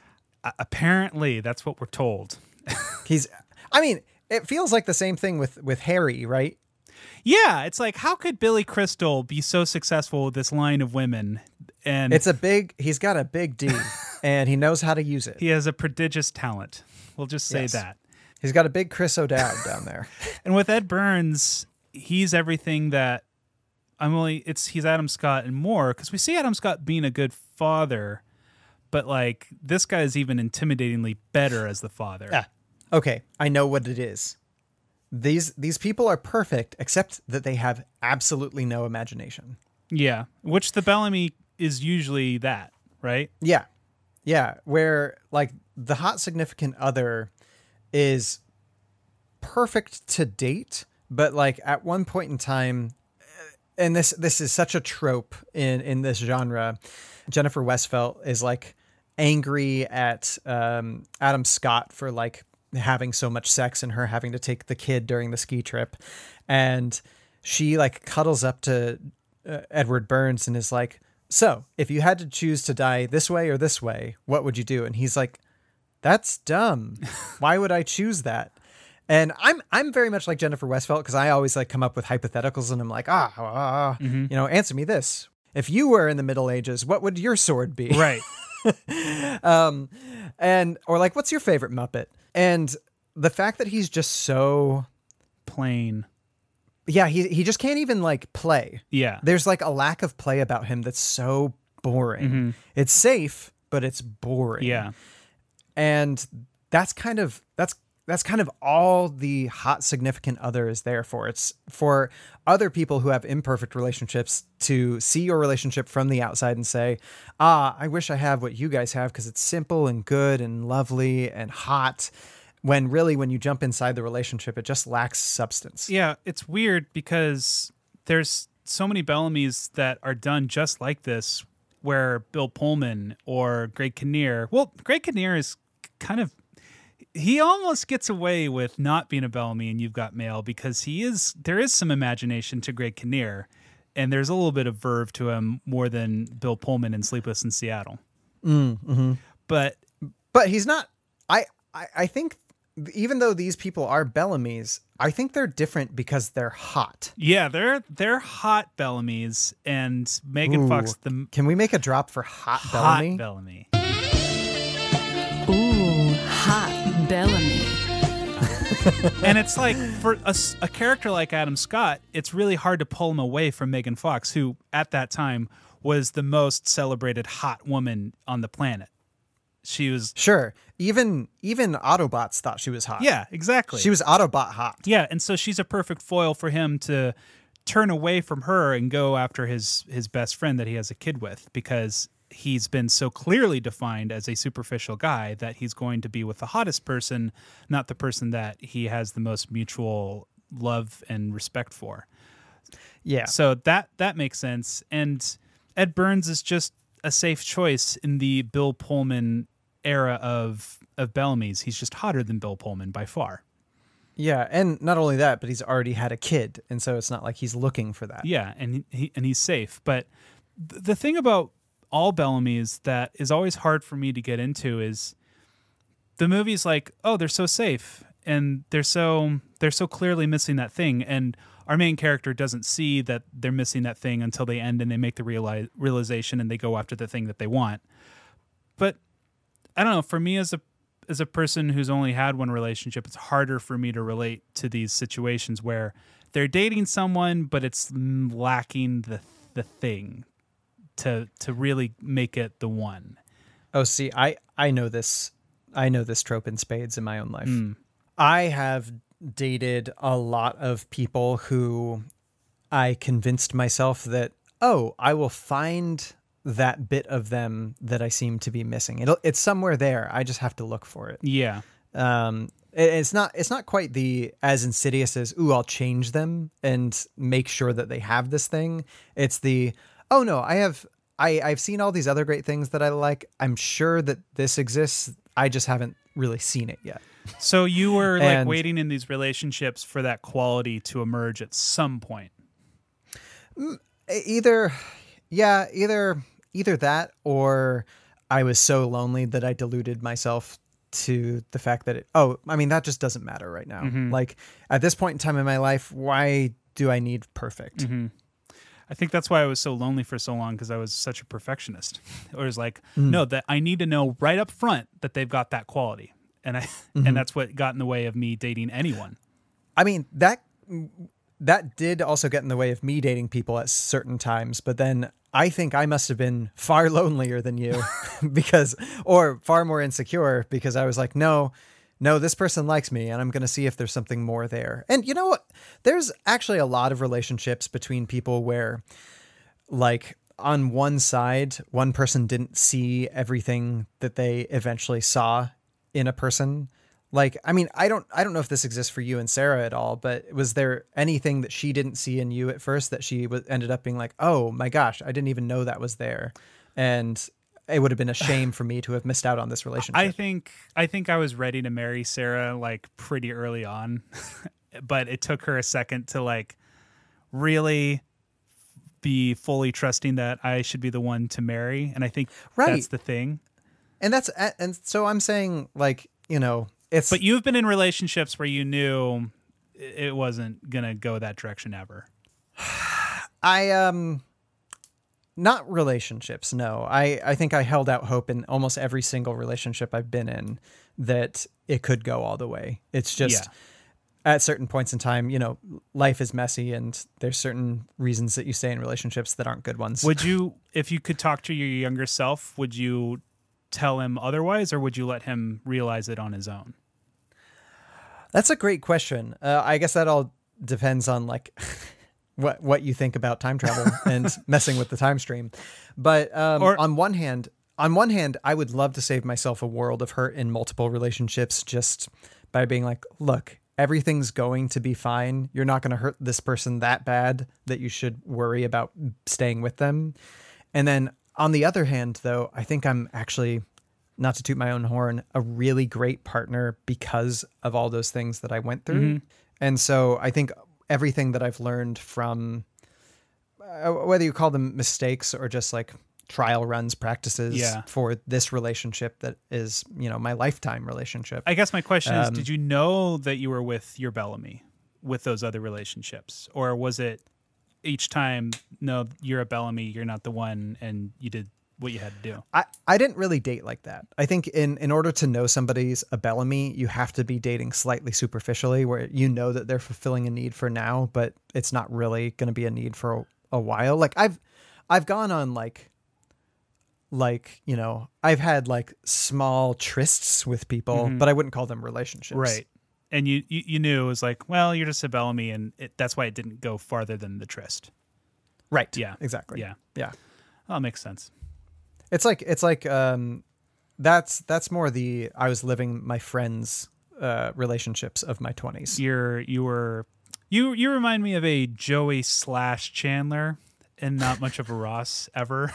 Uh, apparently, that's what we're told. He's, I mean, it feels like the same thing with, with Harry, right? Yeah, it's like, how could Billy Crystal be so successful with this line of women? And it's a big, he's got a big D and he knows how to use it. He has a prodigious talent. We'll just say yes. that. He's got a big Chris O'Dowd down there. And with Ed Burns, he's everything that I'm only, it's, he's Adam Scott and more, because we see Adam Scott being a good father, but like this guy is even intimidatingly better as the father. Yeah. Okay. I know what it is. These, these people are perfect, except that they have absolutely no imagination. Yeah. Which the Bellamy is usually that, right? Yeah. Yeah. Where like the hot significant other is perfect to date, but like at one point in time, and this this is such a trope in in this genre, Jennifer Westfeldt is like angry at um, Adam Scott for like having so much sex and her having to take the kid during the ski trip, and she like cuddles up to uh, Edward Burns and is like, "So, if you had to choose to die this way or this way, what would you do?" And he's like, "That's dumb. Why would I choose that?" And I'm I'm very much like Jennifer Westfeldt, because I always like come up with hypotheticals and I'm like, ah, ah mm-hmm. you know, answer me this. If you were in the Middle Ages, what would your sword be? Right. um, and or like, what's your favorite Muppet? And the fact that he's just so plain. Yeah, he he just can't even like play. Yeah. There's like a lack of play about him that's so boring. Mm-hmm. It's safe, but it's boring. Yeah. And that's kind of that's that's kind of all the hot significant other is there for. It's for other people who have imperfect relationships to see your relationship from the outside and say, ah, I wish I have what you guys have because it's simple and good and lovely and hot. When really, when you jump inside the relationship, it just lacks substance. Yeah, it's weird because there's so many Bellamys that are done just like this, where Bill Pullman or Greg Kinnear, well, Greg Kinnear is kind of, he almost gets away with not being a Bellamy and You've Got Mail, because he is, there is some imagination to Greg Kinnear, and there's a little bit of verve to him more than Bill Pullman in Sleepless in Seattle. Mm, mm-hmm. But, but he's not, I, I, I think even though these people are Bellamys, I think they're different because they're hot. Yeah, they're they're hot Bellamys, and Megan Ooh, Fox. The can we make a drop for hot, hot Bellamy? Bellamy. Ooh, hot Bellamy. And it's like for a, a character like Adam Scott, it's really hard to pull him away from Megan Fox, who at that time was the most celebrated hot woman on the planet. She was sure. Even even Autobots thought she was hot. Yeah, exactly. She was Autobot hot. Yeah, and so she's a perfect foil for him to turn away from her and go after his his best friend that he has a kid with, because he's been so clearly defined as a superficial guy that he's going to be with the hottest person, not the person that he has the most mutual love and respect for. Yeah. So that that makes sense. And Ed Burns is just a safe choice in the Bill Pullman era of of Bellamy's. He's just hotter than Bill Pullman by far. Yeah, and not only that, but he's already had a kid, and so it's not like he's looking for that. Yeah, and he and he's safe. But th- the thing about all Bellamy's that is always hard for me to get into is the movie's like, oh, they're so safe, and they're so they're so clearly missing that thing, and our main character doesn't see that they're missing that thing until they end and they make the reali- realization and they go after the thing that they want. But I don't know, for me as a as a person who's only had one relationship, it's harder for me to relate to these situations where they're dating someone, but it's lacking the the thing to to really make it the one. Oh, see, I, I know this. I know this trope in spades in my own life. Mm. I have dated a lot of people who I convinced myself that, oh, I will find that bit of them that I seem to be missing. It'll, it's somewhere there. I just have to look for it. Yeah. Um, it, it's not, it's not quite the as insidious as, ooh, I'll change them and make sure that they have this thing. It's the, oh no, I have, I, I've seen all these other great things that I like. I'm sure that this exists. I just haven't really seen it yet. So you were like and, waiting in these relationships for that quality to emerge at some point. Either, yeah, either, either that or I was so lonely that I deluded myself to the fact that it, oh, I mean, that just doesn't matter right now. Mm-hmm. Like at this point in time in my life, why do I need perfect? Mm-hmm. I think that's why I was so lonely for so long, because I was such a perfectionist. It was like, mm. no, that I need to know right up front that they've got that quality. And I mm-hmm. and that's what got in the way of me dating anyone. I mean, that that did also get in the way of me dating people at certain times, but then I think I must have been far lonelier than you because, or far more insecure, because I was like, no, no, this person likes me and I'm going to see if there's something more there. And you know what? There's actually a lot of relationships between people where, like, on one side, one person didn't see everything that they eventually saw in a person. Like, I mean, I don't, I don't know if this exists for you and Sarah at all, but was there anything that she didn't see in you at first that she w- ended up being like, oh my gosh, I didn't even know that was there. And it would have been a shame for me to have missed out on this relationship. I think, I think I was ready to marry Sarah like pretty early on, but it took her a second to like really be fully trusting that I should be the one to marry. And I think right. that's the thing. And that's, and so I'm saying, like, you know, it's, but you've been in relationships where you knew it wasn't going to go that direction ever. I, um, not relationships. No, I, I think I held out hope in almost every single relationship I've been in that it could go all the way. It's just yeah. at certain points in time, you know, life is messy and there's certain reasons that you stay in relationships that aren't good ones. Would you, if you could talk to your younger self, would you tell him otherwise, or would you let him realize it on his own? That's a great question. Uh, I guess that all depends on like what what you think about time travel and messing with the time stream. But um, or, on one hand, on one hand, I would love to save myself a world of hurt in multiple relationships just by being like, look, everything's going to be fine. You're not going to hurt this person that bad that you should worry about staying with them. And then on the other hand, though, I think I'm actually, not to toot my own horn, a really great partner because of all those things that I went through. Mm-hmm. And so I think everything that I've learned from, uh, whether you call them mistakes or just like trial runs, practices yeah. for this relationship that is, you know, my lifetime relationship. I guess my question um, is, did you know that you were with your Bellamy with those other relationships? Or was it each time, no, you're a Bellamy, you're not the one, and you did what you had to do? I, I didn't really date like that. I think in, in order to know somebody's a Bellamy, you have to be dating slightly superficially, where you know that they're fulfilling a need for now, but it's not really going to be a need for a, a while. Like I've, I've gone on like, like, you know, I've had like small trysts with people, mm-hmm. but I wouldn't call them relationships. Right. And you, you, you knew it was like, well, you're just a Bellamy, and it, that's why it didn't go farther than the tryst. Right. Yeah. Exactly. Yeah. Yeah. Oh, that makes sense. It's like, it's like, um, that's, that's more the, I was living my friends, uh, relationships of my twenties. You're, you were, you, you remind me of a Joey slash Chandler and not much of a Ross ever.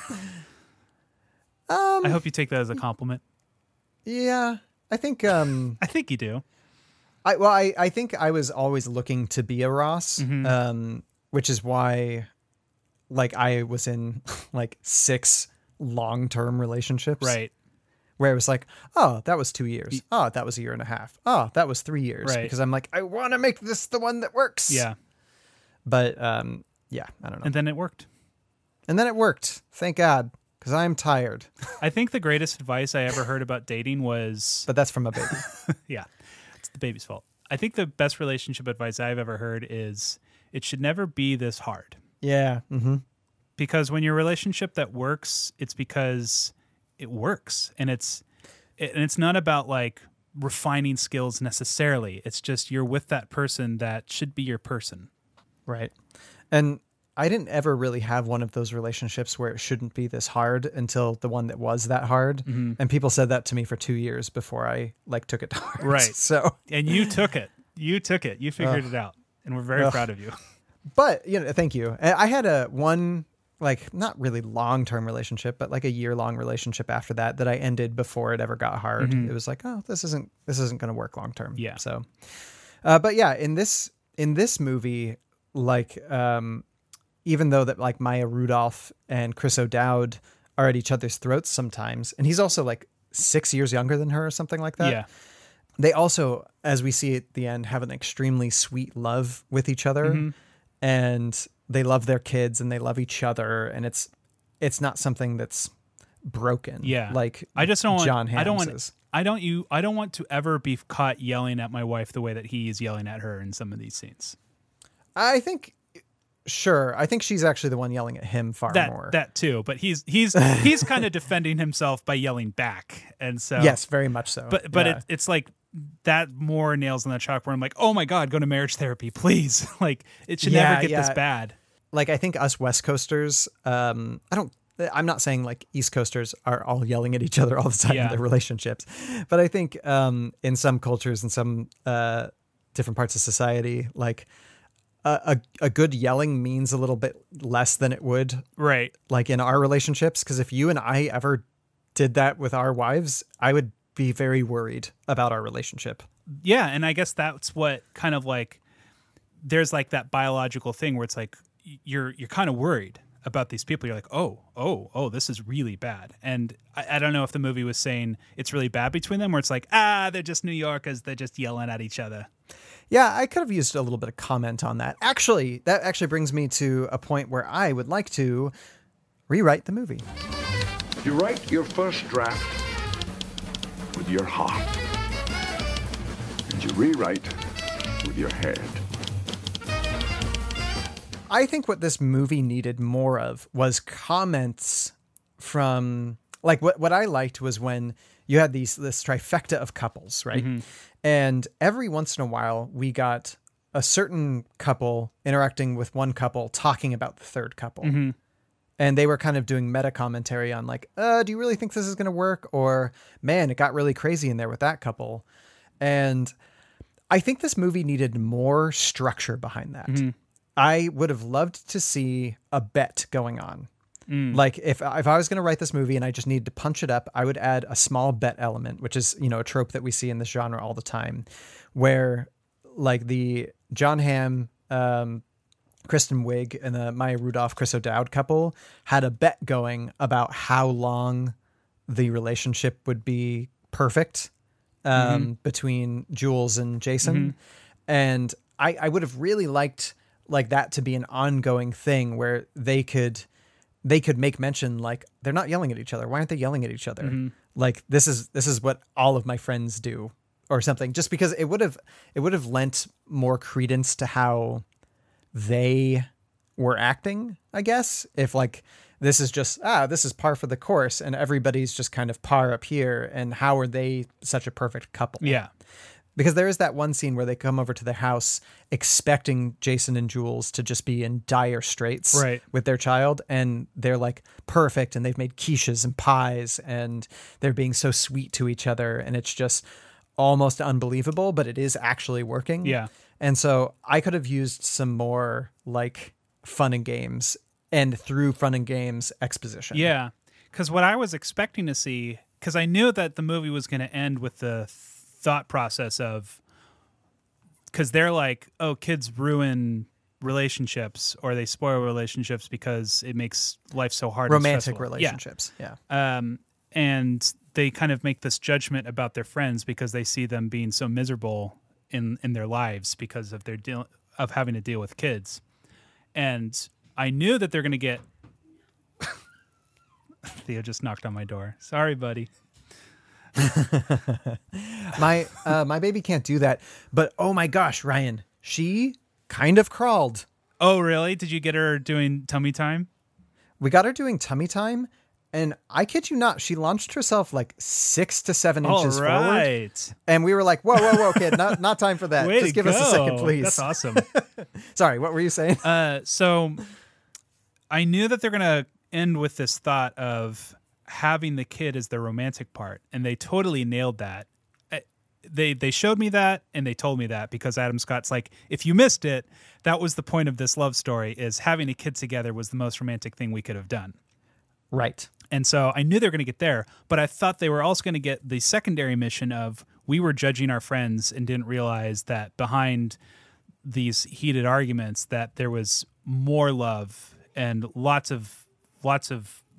um, I hope you take that as a compliment. Yeah. I think, um, I think you do. I, well, I, I think I was always looking to be a Ross, mm-hmm. um, which is why, like, I was in like six long-term relationships, right? Where it was like, oh, that was two years. Oh, that was a year and a half. Oh, that was three years. Right. Because I'm like, I want to make this the one that works. Yeah. But um, yeah, I don't know. And then it worked. And then it worked. Thank God. Because I'm tired. I think the greatest advice I ever heard about dating was... But that's from a baby. Yeah. It's the baby's fault. I think the best relationship advice I've ever heard is it should never be this hard. Yeah. Mm-hmm. Because when your relationship that works, it's because it works. And it's and it's not about like refining skills necessarily. It's just you're with that person that should be your person. Right. And I didn't ever really have one of those relationships where it shouldn't be this hard until the one that was that hard. Mm-hmm. And people said that to me for two years before I like took it to heart. Right. So, and you took it, you took it, you figured uh, it out, and we're very uh, proud of you. But, you know, thank you. I had a one, like not really long-term relationship, but like a year-long relationship after that, that I ended before it ever got hard. Mm-hmm. It was like, oh, this isn't, this isn't going to work long-term. Yeah. So, uh, but yeah, in this, in this movie, like, um, even though that like Maya Rudolph and Chris O'Dowd are at each other's throats sometimes. And he's also like six years younger than her or something like that. Yeah. They also, as we see at the end, have an extremely sweet love with each other. Mm-hmm. And they love their kids and they love each other. And it's it's not something that's broken. Yeah. Like I just don't want, John I don't Hamm's want, is. I don't you, I don't want to ever be caught yelling at my wife the way that he is yelling at her in some of these scenes. I think, sure. I think she's actually the one yelling at him far That, more. that too, but he's, he's, he's kind of defending himself by yelling back. And so, yes, very much so. but, but yeah. it, it's like that more nails on the chalk where I'm like, oh my God, go to marriage therapy, please. Like it should Yeah, never get yeah. this bad. Like, I think us West Coasters, um, I don't, I'm not saying like East Coasters are all yelling at each other all the time Yeah. in their relationships, but I think um, in some cultures and some uh, different parts of society, like a, a, a good yelling means a little bit less than it would Right. like in our relationships. Because if you and I ever did that with our wives, I would be very worried about our relationship. Yeah. And I guess that's what kind of like, there's like that biological thing where it's like, you're, you're kind of worried about these people. You're like, oh, oh, oh, this is really bad. And I, I don't know if the movie was saying it's really bad between them, or it's like, ah, they're just New Yorkers. They're just yelling at each other. Yeah, I could have used a little bit of comment on that. Actually, that actually brings me to a point where I would like to rewrite the movie. You write your first draft with your heart, and you rewrite with your head. I think what this movie needed more of was comments from, like, what, what I liked was when you had these this trifecta of couples, right? Mm-hmm. And every once in a while, we got a certain couple interacting with one couple talking about the third couple. Mm-hmm. And they were kind of doing meta commentary on like, uh, do you really think this is going to work? Or, man, it got really crazy in there with that couple. And I think this movie needed more structure behind that. Mm-hmm. I would have loved to see a bet going on. Mm. Like if, if I was going to write this movie and I just needed to punch it up, I would add a small bet element, which is, you know, a trope that we see in this genre all the time, where like the John Hamm, um, Kristen Wiig and the Maya Rudolph, Chris O'Dowd couple had a bet going about how long the relationship would be perfect um, Mm-hmm. between Jules and Jason. Mm-hmm. And I, I would have really liked like that to be an ongoing thing where they could, they could make mention, like, they're not yelling at each other. Why aren't they yelling at each other? Mm-hmm. Like, this is, this is what all of my friends do or something, just because it would have, it would have lent more credence to how they were acting, I guess. If like, this is just, ah, this is par for the course and everybody's just kind of par up here. And how are they such a perfect couple? Yeah. Because there is that one scene where they come over to their house expecting Jason and Jules to just be in dire straits Right. with their child. And they're like perfect. And they've made quiches and pies and they're being so sweet to each other. And it's just almost unbelievable, but it is actually working. Yeah. And so I could have used some more like fun and games and through fun and games exposition. Yeah. Because what I was expecting to see, because I knew that the movie was going to end with the thought process of, because they're like, oh, kids ruin relationships or they spoil relationships because it makes life so hard. Romantic and stressful. relationships. Yeah. yeah. Um, and they kind of make this judgment about their friends because they see them being so miserable in, in their lives because of their deal of having to deal with kids. And I knew that they're going to get, Theo just knocked on my door. Sorry, buddy. my uh, my baby can't do that, but oh my gosh, Ryan, she kind of crawled. Oh, really? Did you get her doing tummy time? We got her doing tummy time, and I kid you not, she launched herself like six to seven inches All right. forward. And we were like, whoa, whoa, whoa, kid, not not time for that. Way Just to give us a second, go. please. That's awesome. Sorry, what were you saying? Uh, so I knew that they're gonna end with this thought of having the kid as the romantic part, and they totally nailed that. They they showed me that, and they told me that because Adam Scott's like, if you missed it, that was the point of this love story, is having a kid together was the most romantic thing we could have done. Right. And so I knew they were going to get there, but I thought they were also going to get the secondary mission of we were judging our friends and didn't realize that behind these heated arguments that there was more love and lots of lots of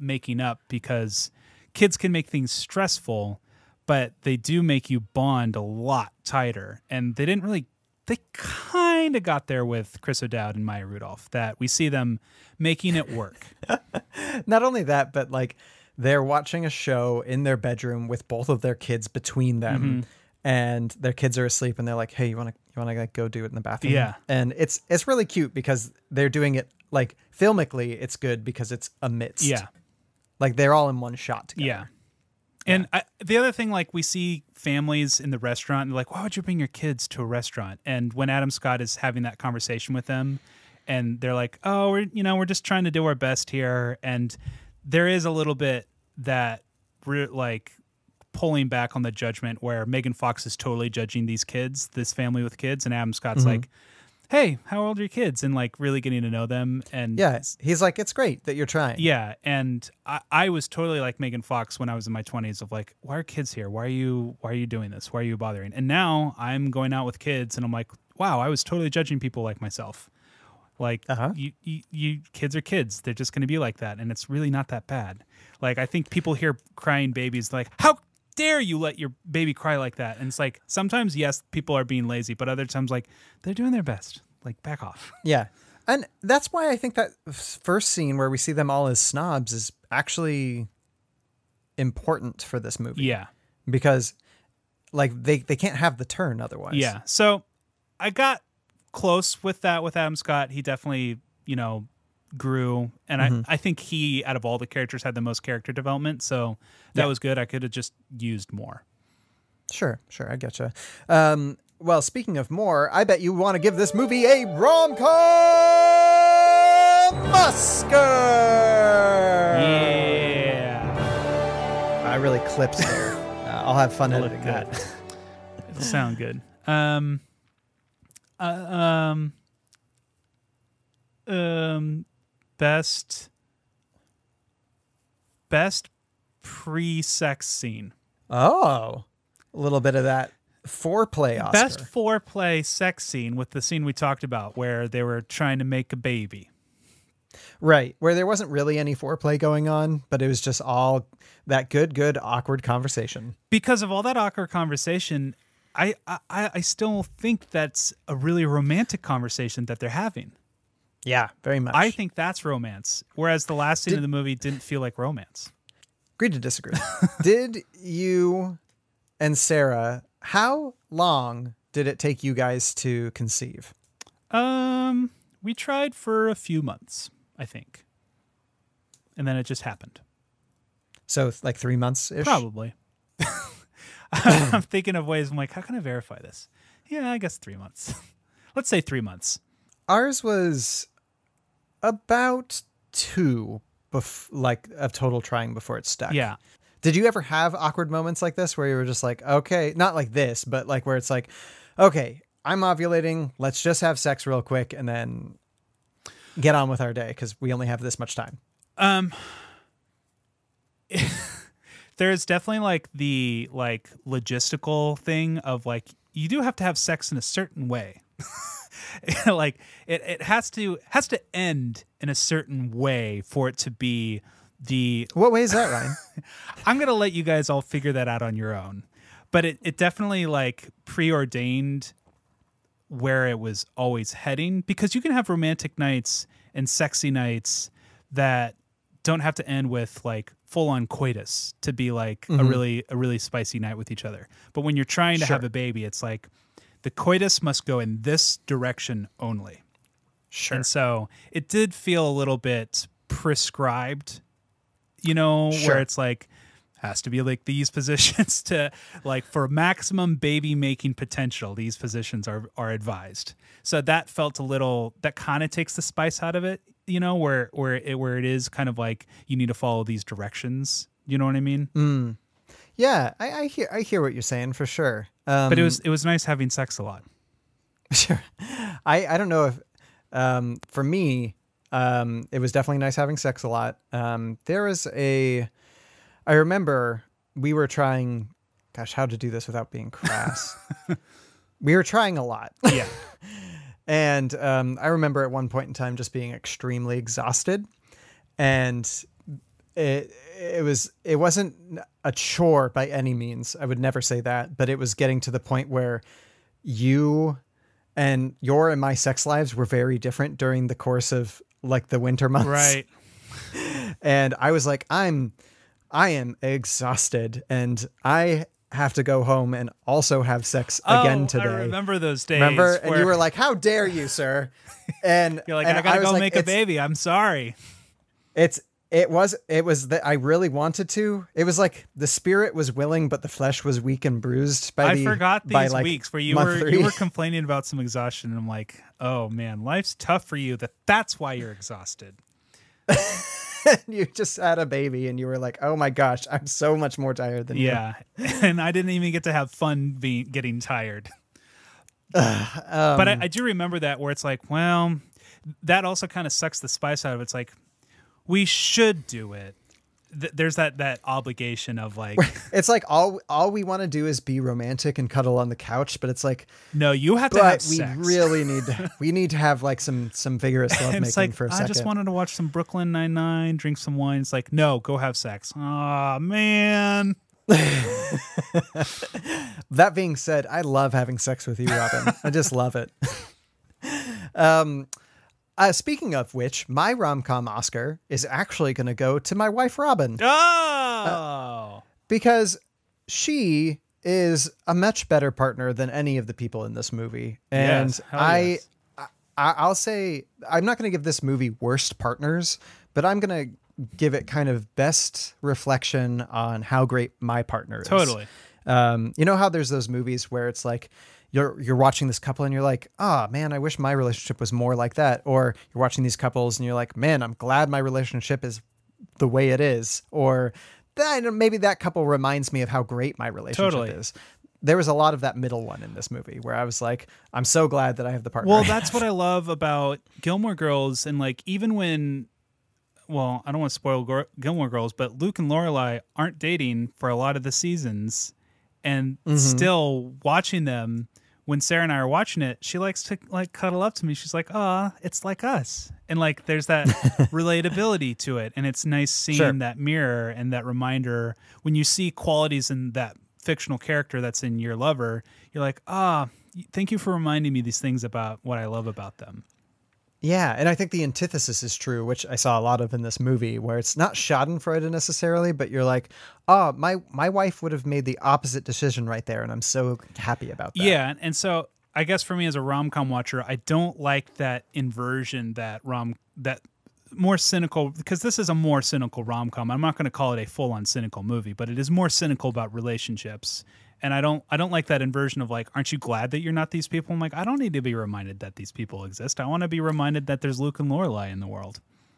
making up because kids can make things stressful, but they do make you bond a lot tighter. And they didn't really, they kind of got there with Chris O'Dowd and Maya Rudolph, that we see them making it work. Not only that, but like they're watching a show in their bedroom with both of their kids between them. Mm-hmm. And their kids are asleep, and they're like, "Hey, you want to you want to like go do it in the bathroom?" Yeah, and it's it's really cute because they're doing it like filmically. It's good because it's amidst. Yeah, like they're all in one shot together. Yeah, and yeah. I, the other thing, like we see families in the restaurant, and like, why would you bring your kids to a restaurant? And when Adam Scott is having that conversation with them, and they're like, "Oh, we're you know we're just trying to do our best here," and there is a little bit that re- like. pulling back on the judgment where Megan Fox is totally judging these kids, this family with kids, and Adam Scott's mm-hmm. like, hey, how old are your kids? And like really getting to know them. And yeah, he's like, it's great that you're trying. Yeah. And I, I was totally like Megan Fox when I was in my twenties of like, why are kids here? Why are you, why are you doing this? Why are you bothering? And now I'm going out with kids and I'm like, wow, I was totally judging people like myself. Like uh-huh. you, you, you kids are kids. They're just going to be like that. And it's really not that bad. Like, I think people hear crying babies like, how dare you let your baby cry like that? And it's like, sometimes, yes, people are being lazy, but other times, like, they're doing their best. Like, back off. Yeah. And that's why I think that first scene where we see them all as snobs is actually important for this movie. Yeah. Because, like, they, they can't have the turn otherwise. Yeah. So I got close with that with Adam Scott. He definitely, you know, grew, and mm-hmm. I, I think he, out of all the characters, had the most character development, so that yeah. was good. I could have just used more. Sure, sure, I getcha. Um, well, speaking of more, I bet you want to give this movie a rom-com Oscar! Yeah! I really clipped there. Uh, I'll have fun editing that. It'll sound good. Um, uh, um, um, Best best pre-sex scene. Oh, a little bit of that foreplay Oscar. Best foreplay sex scene with the scene we talked about where they were trying to make a baby. Right, where there wasn't really any foreplay going on, but it was just all that good, good, awkward conversation. Because of all that awkward conversation, I, I, I still think that's a really romantic conversation that they're having. Yeah, very much. I think that's romance, whereas the last scene Did, of the movie didn't feel like romance. Agreed to disagree. Did you and Sarah, how long did it take you guys to conceive? Um, we tried for a few months, I think. And then it just happened. So like three months-ish? Probably. I'm thinking of ways, I'm like, how can I verify this? Yeah, I guess three months. Let's say three months. Ours was about two, bef- like of total trying before it stuck. Yeah. Did you ever have awkward moments like this where you were just like, okay, not like this, but like where it's like, okay, I'm ovulating. Let's just have sex real quick and then get on with our day because we only have this much time. Um, there's definitely like the like logistical thing of like, you do have to have sex in a certain way. Like it, it has to has to end in a certain way for it to be the. What way is that, Ryan? I'm gonna let you guys all figure that out on your own, but it, it definitely like preordained where it was always heading, because you can have romantic nights and sexy nights that don't have to end with like full on coitus to be like mm-hmm. a really a really spicy night with each other. But when you're trying to sure. have a baby, it's like the coitus must go in this direction only. Sure. And so it did feel a little bit prescribed, you know, sure. where it's like, has to be like these positions to like for maximum baby making potential. These positions are, are advised. So that felt a little, that kind of takes the spice out of it, you know, where, where it, where it is kind of like, you need to follow these directions. You know what I mean? Mm. Yeah, I, I hear I hear what you're saying for sure. Um, but it was it was nice having sex a lot. Sure. I, I don't know if um, for me um, it was definitely nice having sex a lot. Um, there was a I remember we were trying. Gosh, how to do this without being crass? We were trying a lot. Yeah. And um, I remember at one point in time just being extremely exhausted, and it it was it wasn't a chore by any means. I would never say that, but it was getting to the point where you and your and my sex lives were very different during the course of like the winter months. Right. And I was like, I'm, I am exhausted and I have to go home and also have sex again oh, today. I remember those days. Remember? Where... And you were like, how dare you, sir? And you're like, and I gotta I was go like, make a baby. I'm sorry. It's, it was, it was that I really wanted to. It was like the spirit was willing, but the flesh was weak and bruised by I the, forgot these by like weeks where you were, three. you were complaining about some exhaustion. And I'm like, oh man, life's tough for you. That that's why you're exhausted. You just had a baby and you were like, oh my gosh, I'm so much more tired than yeah. you. Yeah. And I didn't even get to have fun being getting tired. Uh, um, but I, I do remember that where it's like, well, that also kind of sucks the spice out of it. It's like, we should do it. Th- there's that that obligation of like, it's like all all we want to do is be romantic and cuddle on the couch, but it's like, no, you have to but have we sex. really need to, we need to have like some some vigorous lovemaking it's like, for a I second. just wanted to watch some Brooklyn Nine-Nine, drink some wine. It's like, no, go have sex. Oh man. That being said, I love having sex with you, Robin. I just love it. um. Uh, speaking of which, my rom-com Oscar is actually going to go to my wife, Robin. Oh! Uh, because she is a much better partner than any of the people in this movie. And yes, I, yes. I, I'll say, I'm not going to give this movie worst partners, but I'm going to give it kind of best reflection on how great my partner is. Totally. Um, you know how there's those movies where it's like, You're you're watching this couple and you're like, ah, oh, man, I wish my relationship was more like that. Or you're watching these couples and you're like, man, I'm glad my relationship is the way it is. Or that, maybe that couple reminds me of how great my relationship totally. is. There was a lot of that middle one in this movie where I was like, I'm so glad that I have the partner. Well, that's what I love about Gilmore Girls. And like, even when, well, I don't want to spoil Gor- Gilmore Girls, but Luke and Lorelai aren't dating for a lot of the seasons. And Mm-hmm. still watching them, when Sarah and I are watching it, she likes to like cuddle up to me. She's like, "Ah, it's like us," and like there's that relatability to it, and it's nice seeing Sure. that mirror and that reminder when you see qualities in that fictional character that's in your lover. You're like, "Ah, thank you for reminding me these things about what I love about them." Yeah, and I think the antithesis is true, which I saw a lot of in this movie, where it's not schadenfreude necessarily, but you're like, oh, my, my wife would have made the opposite decision right there, and I'm so happy about that. Yeah, and so I guess for me as a rom-com watcher, I don't like that inversion, that rom that more cynical, because this is a more cynical rom-com. I'm not going to call it a full-on cynical movie, but it is more cynical about relationships. And I don't I don't like that inversion of like, aren't you glad that you're not these people? I'm like, I don't need to be reminded that these people exist. I want to be reminded that there's Luke and Lorelai in the world.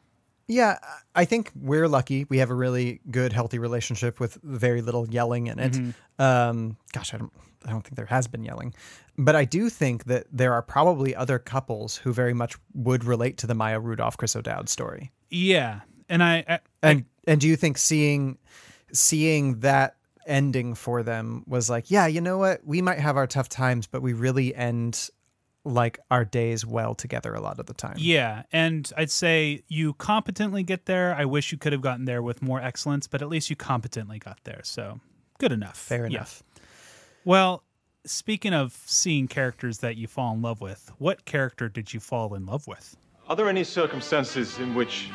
Yeah, I think we're lucky. We have a really good, healthy relationship with very little yelling in it. Mm-hmm. Um, gosh, I don't I don't think there has been yelling. But I do think that there are probably other couples who very much would relate to the Maya Rudolph, Chris O'Dowd story. Yeah. And I, I and and do you think seeing seeing that ending for them was like, yeah, you know what, we might have our tough times, but we really end like our days well together a lot of the time? Yeah, and I'd say you competently get there. I wish you could have gotten there with more excellence, but at least you competently got there, so good enough. Fair enough. Yeah. Well, speaking of seeing characters that you fall in love with, what character did you fall in love with? Are there any circumstances in which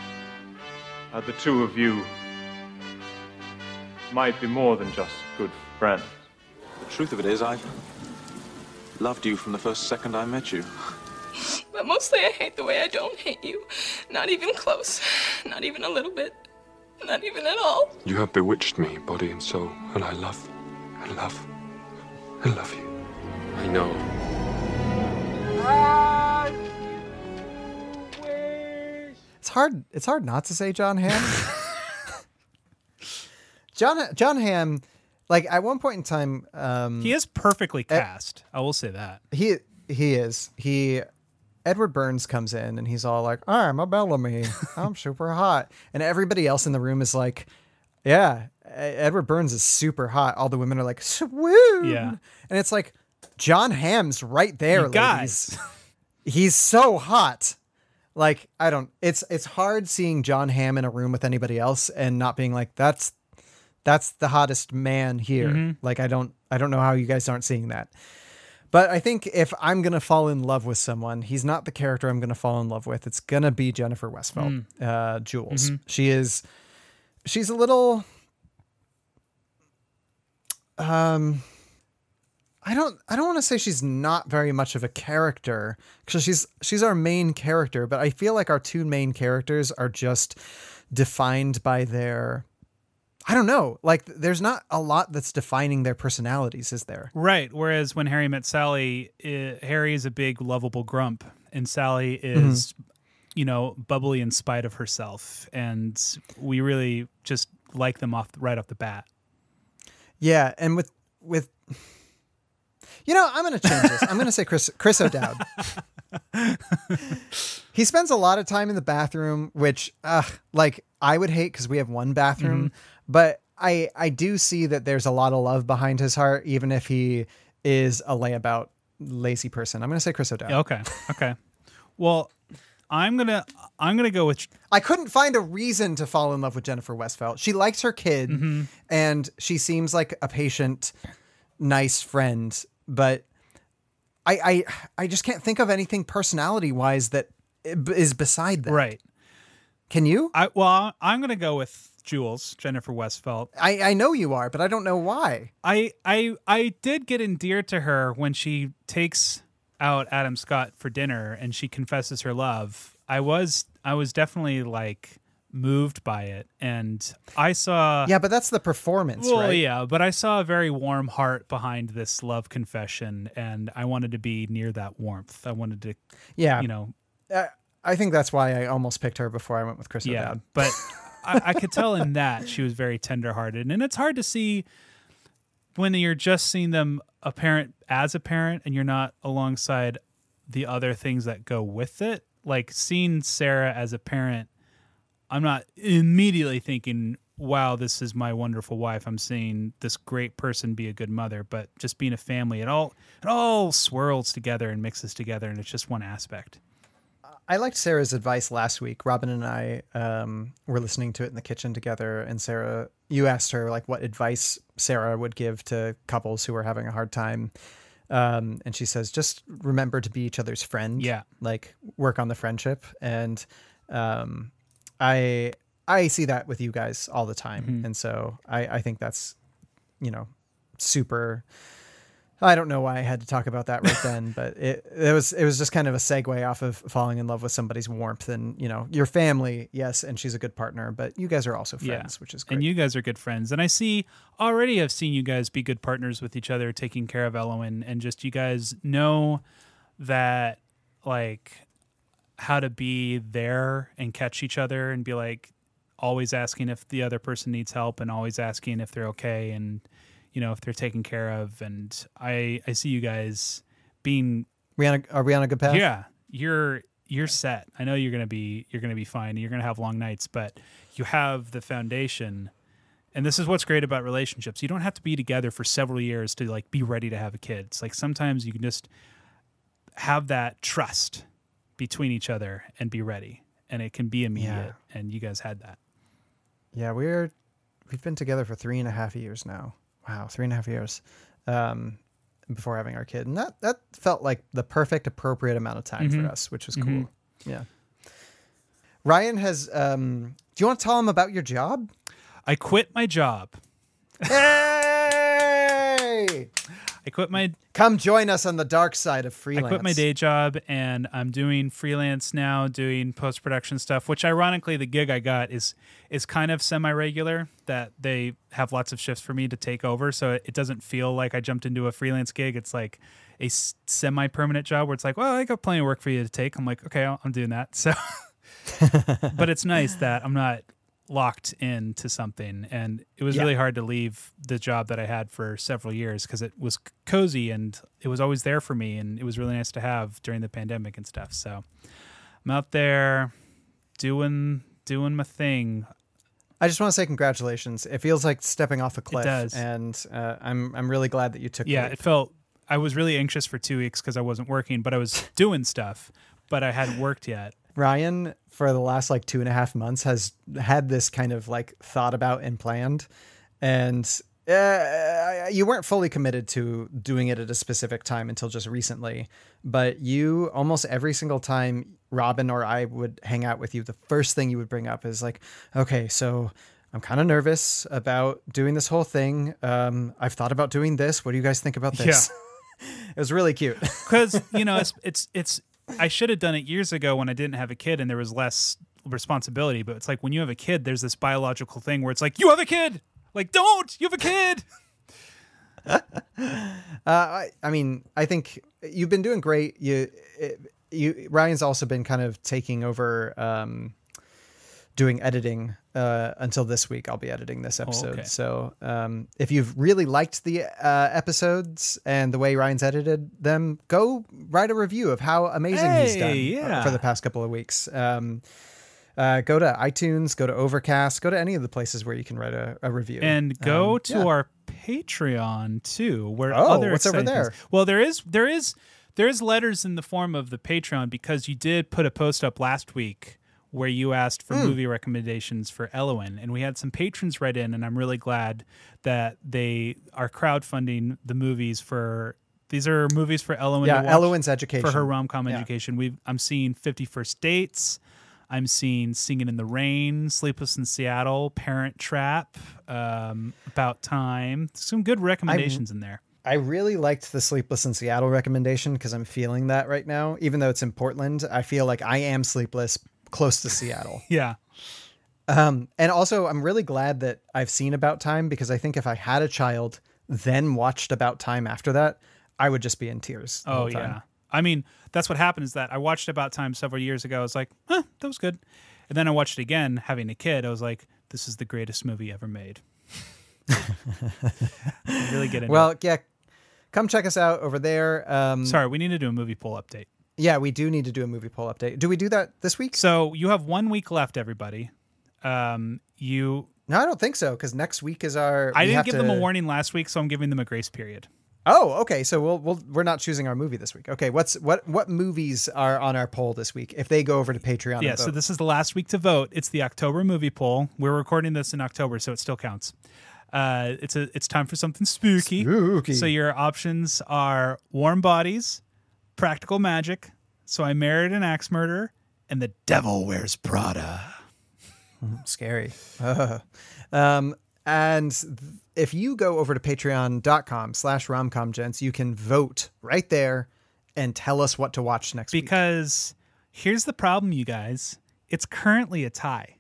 uh, the two of you might be more than just good friends? The truth of it is, I've loved you from the first second I met you. But mostly I hate the way I don't hate you. Not even close. Not even a little bit. Not even at all. You have bewitched me, body and soul, and I love, and love, and love you. I know. It's hard. It's hard not to say John Hamm. John John Hamm, like at one point in time, um, he is perfectly cast. Ed, I will say that he he is he. Edward Burns comes in and he's all like, "I'm a Bellamy. I'm super hot," and everybody else in the room is like, "Yeah, Edward Burns is super hot." All the women are like, "Swoon!" Yeah, and it's like John Hamm's right there, you ladies. He's so hot. Like, I don't, it's, it's hard seeing John Hamm in a room with anybody else and not being like, that's, that's the hottest man here. Mm-hmm. Like, I don't, I don't know how you guys aren't seeing that. But I think if I'm going to fall in love with someone, he's not the character I'm going to fall in love with. It's going to be Jennifer Westfeldt, Mm. uh, Jules. Mhm. She is, she's a little, um, I don't, I don't want to say she's not very much of a character because she's, she's our main character, but I feel like our two main characters are just defined by their, I don't know, like there's not a lot that's defining their personalities, is there? Right. Whereas when Harry met Sally, uh, Harry is a big lovable grump and Sally is, mm-hmm. you know, bubbly in spite of herself. And we really just like them off right off the bat. Yeah. And with, with, you know, I'm going to change this. I'm going to say Chris, Chris O'Dowd. He spends a lot of time in the bathroom, which, uh, like I would hate because we have one bathroom, mm-hmm. but I, I do see that there's a lot of love behind his heart, even if he is a layabout, lazy person. I'm going to say Chris O'Dowd. Okay. Okay. Well, I'm going to, I'm going to go with, I couldn't find a reason to fall in love with Jennifer Westfeldt. She likes her kid mm-hmm. and she seems like a patient, nice friend, but I, I, I just can't think of anything personality wise that is beside that. Right. Can you? I, well, I'm going to go with Jules, Jennifer Westfeldt. I, I know you are, but I don't know why. I, I, I did get endeared to her when she takes out Adam Scott for dinner and she confesses her love. I was, I was definitely like moved by it. And I saw, yeah, but that's the performance, well, right? Yeah, but I saw a very warm heart behind this love confession and I wanted to be near that warmth. I wanted to, yeah, you know, uh, I think that's why I almost picked her before I went with Chris yeah, O'Dowd. But I, I could tell in that she was very tenderhearted, and it's hard to see when you're just seeing them a parent as a parent and you're not alongside the other things that go with it. Like seeing Sarah as a parent, I'm not immediately thinking, wow, this is my wonderful wife. I'm seeing this great person be a good mother, but just being a family, it all it all swirls together and mixes together, and it's just one aspect. I liked Sarah's advice last week. Robin and I um, were listening to it in the kitchen together, and Sarah, you asked her like what advice Sarah would give to couples who are having a hard time. Um, and she says, just remember to be each other's friend. Yeah. Like work on the friendship. And um, I, I see that with you guys all the time. Mm-hmm. And so I, I think that's, you know, super, I don't know why I had to talk about that right then, but it, it was, it was just kind of a segue off of falling in love with somebody's warmth and, you know, your family. Yes. And she's a good partner, but you guys are also friends, yeah. which is great. And you guys are good friends. And I see already I've seen you guys be good partners with each other, taking care of Elowen, and just, you guys know that like how to be there and catch each other and be like always asking if the other person needs help and always asking if they're okay. And, you know, if they're taken care of. And I, I see you guys being, we on a, are we on a good path? Yeah, you're, you're set. I know you're going to be, you're going to be fine. You're going to have long nights, but you have the foundation. And this is what's great about relationships. You don't have to be together for several years to like be ready to have a kid. It's like sometimes you can just have that trust between each other and be ready. And it can be immediate. Yeah. And you guys had that. Yeah, we're, we've been together for three and a half years now. Wow, three and a half years um, before having our kid. And that, that felt like the perfect, appropriate amount of time mm-hmm. for us, which was cool. Mm-hmm. Yeah. Ryan has, um, do you want to tell him about your job? I quit my job. Hey! I quit my... Come join us on the dark side of freelance. I quit my day job and I'm doing freelance now, doing post-production stuff, which ironically the gig I got is is kind of semi-regular, that they have lots of shifts for me to take over. So it doesn't feel like I jumped into a freelance gig. It's like a semi-permanent job where it's like, well, I got plenty of work for you to take. I'm like, okay, I'm doing that. So, but it's nice that I'm not locked into something, and it was yeah. really hard to leave the job that I had for several years because it was cozy and it was always there for me, and it was really nice to have during the pandemic and stuff. So I'm out there doing doing my thing. I just want to say congratulations. It feels like stepping off a cliff. It does. And uh, I'm I'm really glad that you took yeah it. It felt, I was really anxious for two weeks because I wasn't working, but I was doing stuff, but I hadn't worked yet. Ryan, for the last like two and a half months, has had this kind of like thought about and planned, and uh, you weren't fully committed to doing it at a specific time until just recently. But you, almost every single time Robin or I would hang out with you, the first thing you would bring up is like, okay, so I'm kind of nervous about doing this whole thing. Um, I've thought about doing this. What do you guys think about this? Yeah. It was really cute. Because, you know, it's, it's, it's, I should have done it years ago when I didn't have a kid and there was less responsibility. But it's like when you have a kid, there's this biological thing where it's like, you have a kid. Like, don't, you have a kid. uh, I, I mean, I think you've been doing great. You, you, Ryan's also been kind of taking over, um, doing editing, uh, until this week. I'll be editing this episode. Oh, okay. So, um, if you've really liked the, uh, episodes and the way Ryan's edited them, go write a review of how amazing hey, he's done yeah. for the past couple of weeks. Um, Uh, go to iTunes, go to Overcast, go to any of the places where you can write a, a review. And go um, to yeah. our Patreon too, where oh, other what's over there? Things. Well, there is there is there is letters in the form of the Patreon, because you did put a post up last week where you asked for mm. movie recommendations for Elowen, and we had some patrons write in, and I'm really glad that they are crowdfunding the movies for. These are movies for Elowen. Yeah, to watch Elowen's education for her rom-com yeah. education. We I'm seeing fifty-first Dates. I'm seeing Singing in the Rain, Sleepless in Seattle, Parent Trap, um, About Time. Some good recommendations I, in there. I really liked the Sleepless in Seattle recommendation because I'm feeling that right now. Even though it's in Portland, I feel like I am sleepless close to Seattle. Yeah. Um, and also, I'm really glad that I've seen About Time, because I think if I had a child, then watched About Time after that, I would just be in tears. The oh, whole time. yeah. I mean, that's what happened is that I watched About Time several years ago. I was like, huh, that was good. And then I watched it again, having a kid. I was like, this is the greatest movie ever made. Really get into well, it. yeah, come check us out over there. Um, Sorry, we need to do a movie poll update. Yeah, we do need to do a movie poll update. Do we do that this week? So you have one week left, everybody. Um, you... No, I don't think so, because next week is our... I didn't give to... them a warning last week, so I'm giving them a grace period. Oh, okay. So we'll, we'll we're not choosing our movie this week. Okay, what's what what movies are on our poll this week? If they go over to Patreon, yeah. And vote. So this is the last week to vote. It's the October movie poll. We're recording this in October, so it still counts. Uh, it's a it's time for something spooky. Spooky. So your options are Warm Bodies, Practical Magic, So I Married an Axe Murderer, and The Devil Wears Prada. Scary. Uh, um, and th- if you go over to patreon.com slash romcomgents, you can vote right there and tell us what to watch next week. Because here's the problem, you guys. It's currently a tie.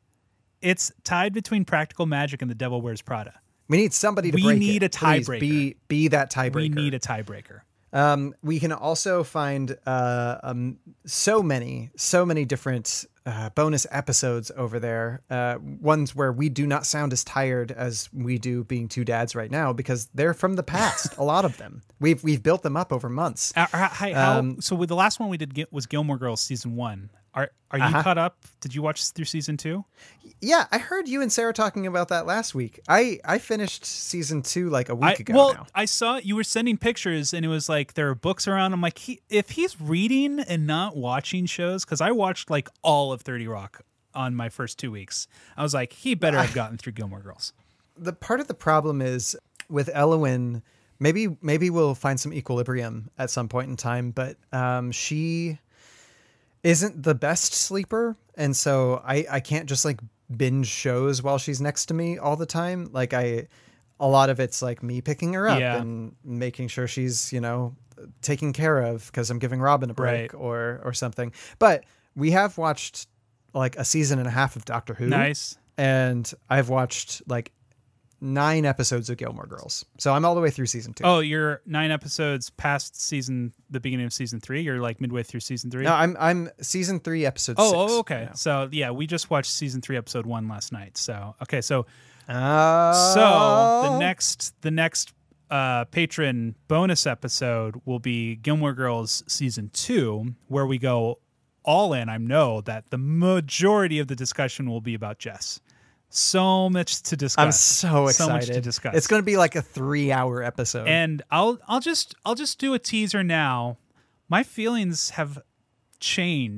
It's tied between Practical Magic and The Devil Wears Prada. We need somebody to we break it. We need a tiebreaker. Be, be that tiebreaker. We need a tiebreaker. Um, we can also find uh, um, so many, so many different uh, bonus episodes over there. Uh, ones where we do not sound as tired as we do being two dads right now, because they're from the past. A lot of them. We've we've built them up over months. Uh, hi, how, um, so with the last one we did was Gilmore Girls season one. Are are you uh-huh. caught up? Did you watch through season two? Yeah, I heard you and Sarah talking about that last week. I, I finished season two like a week I, ago well, now. I saw you were sending pictures, and it was like there are books around. I'm like, he, if he's reading and not watching shows, because I watched like all of thirty Rock on my first two weeks. I was like, he better have gotten through Gilmore Girls. The part of the problem is with Elowen, maybe maybe we'll find some equilibrium at some point in time, but um, she isn't the best sleeper, and so I, I can't just like binge shows while she's next to me all the time. Like I, a lot of it's like me picking her up yeah. and making sure she's, you know, taken care of because I'm giving Robin a break right. or or something. But we have watched like a season and a half of Doctor Who. Nice. And I've watched like nine episodes of Gilmore Girls. So I'm all the way through season two. Oh, you're nine episodes past season, the beginning of season three? You're like midway through season three? No, I'm I'm season three, episode oh, six. Oh, okay. Yeah. So yeah, we just watched season three, episode one last night. So, okay. So, uh... so the next, the next uh, patron bonus episode will be Gilmore Girls season two, where we go all in. I know that the majority of the discussion will be about Jess. So much to discuss. I'm so excited. So much to discuss. It's going to be like a three-hour episode. And I'll I'll just I'll just do a teaser now. My feelings have changed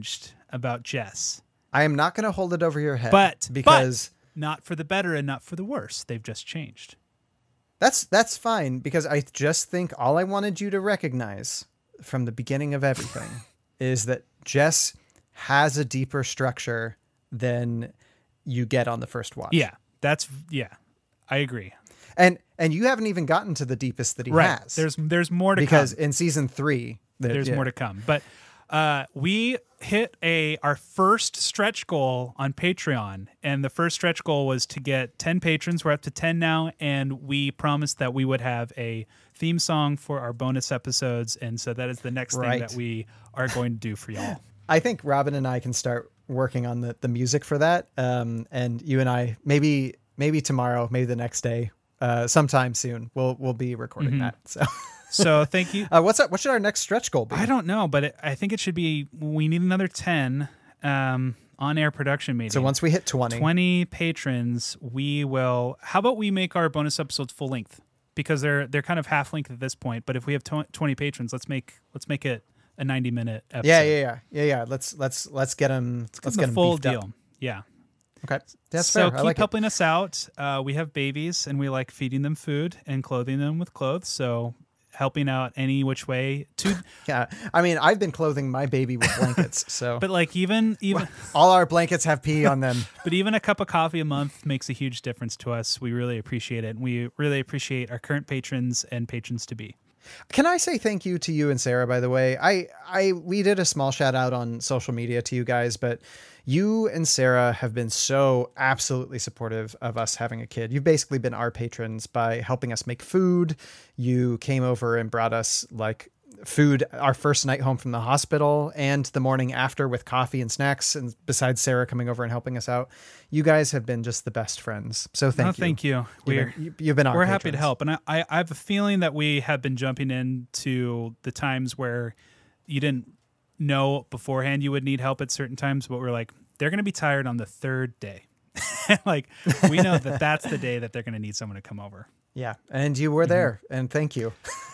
about Jess. I am not going to hold it over your head, But because but not for the better and not for the worse. They've just changed. that's that's fine. Because I just think all I wanted you to recognize from the beginning of everything is that Jess has a deeper structure than you get on the first watch. Yeah, that's yeah, I agree. And and you haven't even gotten to the deepest that he Right. has. There's there's more to because come. in season three, there- There's yeah. more to come. But uh, we hit a our first stretch goal on Patreon, and the first stretch goal was to get ten patrons. We're up to ten now, and we promised that we would have a theme song for our bonus episodes, and so that is the next Right. thing that we are going to do for y'all. I think Robin and I can start working on the, the music for that. Um, and you and I, maybe maybe tomorrow, maybe the next day, uh, sometime soon, we'll we'll be recording Mhm. that. So, So thank you. uh, what's up? What should our next stretch goal be? I don't know, but it, I think it should be. We need another ten um, on-air production meeting. So once we hit twenty, twenty patrons, we will. How about we make our bonus episodes full length, because they're they're kind of half length at this point. But if we have tw- twenty patrons, let's make let's make it a ninety minute episode. yeah, yeah, yeah, yeah, yeah. Let's let's let's get them. Let's, Let's get get the them full beefed up. deal. Yeah. Okay, that's so fair. keep I like it. helping us out. Uh, we have babies, and we like feeding them food and clothing them with clothes. So helping out any which way. To Yeah, I mean, I've been clothing my baby with blankets. So, but like even even all our blankets have pee on them. But even a cup of coffee a month makes a huge difference to us. We really appreciate it. And we really appreciate our current patrons and patrons to be. Can I say thank you to you and Sarah, by the way? I, I, we did a small shout out on social media to you guys, but you and Sarah have been so absolutely supportive of us having a kid. You've basically been our patrons by helping us make food. You came over and brought us like food our first night home from the hospital and the morning after with coffee and snacks. And besides Sarah coming over and helping us out, you guys have been just the best friends. So thank No, you. thank you. You've We're been, you- you've been our we're happy to patrons. help, and I, I I have a feeling that we have been jumping into the times where you didn't know beforehand you would need help at certain times, but we're like, they're going to be tired on the third day. Like we know that that's the day that they're going to need someone to come over. Yeah. And you were there and thank you.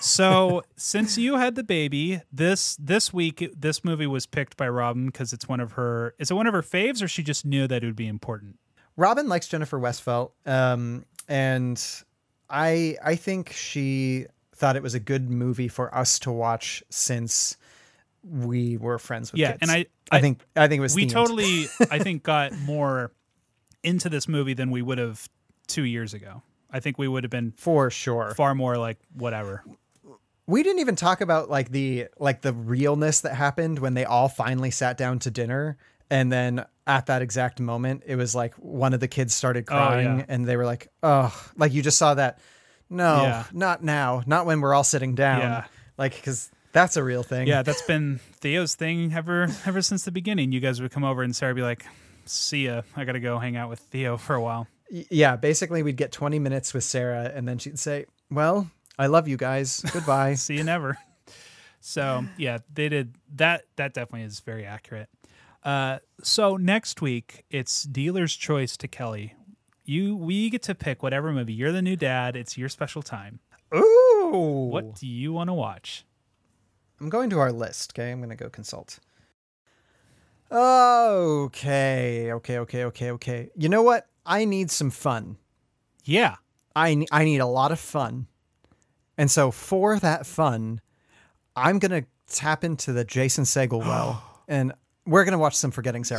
So since you had the baby, this this week this movie was picked by Robin because it's one of her. Is it one of her faves, or she just knew that it would be important? Robin likes Jennifer Westfeldt, um, and I I think she thought it was a good movie for us to watch since we were friends with Yeah, kids. and I, I think I think it was we themed. totally I think got more into this movie than we would have two years ago. I think we would have been for sure far more like whatever. We didn't even talk about like the like the realness that happened when they all finally sat down to dinner, and then at that exact moment it was like one of the kids started crying, Oh, yeah. and they were like, oh, like you just saw that. No, Yeah. not now. Not when we're all sitting down. Yeah. Like, because that's a real thing. Yeah, that's been Theo's thing ever ever since the beginning. You guys would come over and Sarah would be like, "See ya, I got to go hang out with Theo for a while." Y- Yeah, basically we'd get twenty minutes with Sarah, and then she'd say, well, I love you guys. Goodbye. See you never. So yeah, they did that. That definitely is very accurate. Uh, so next week it's dealer's choice to Kelly. You we get to pick whatever movie. You're the new dad. It's your special time. Ooh. What do you want to watch? I'm going to our list. Okay, I'm going to go consult. Okay, okay, okay, okay, okay. You know what? I need some fun. Yeah. I, ne- I need a lot of fun. And so for that fun, I'm going to tap into the Jason Segel well, and we're going to watch some Forgetting Sarah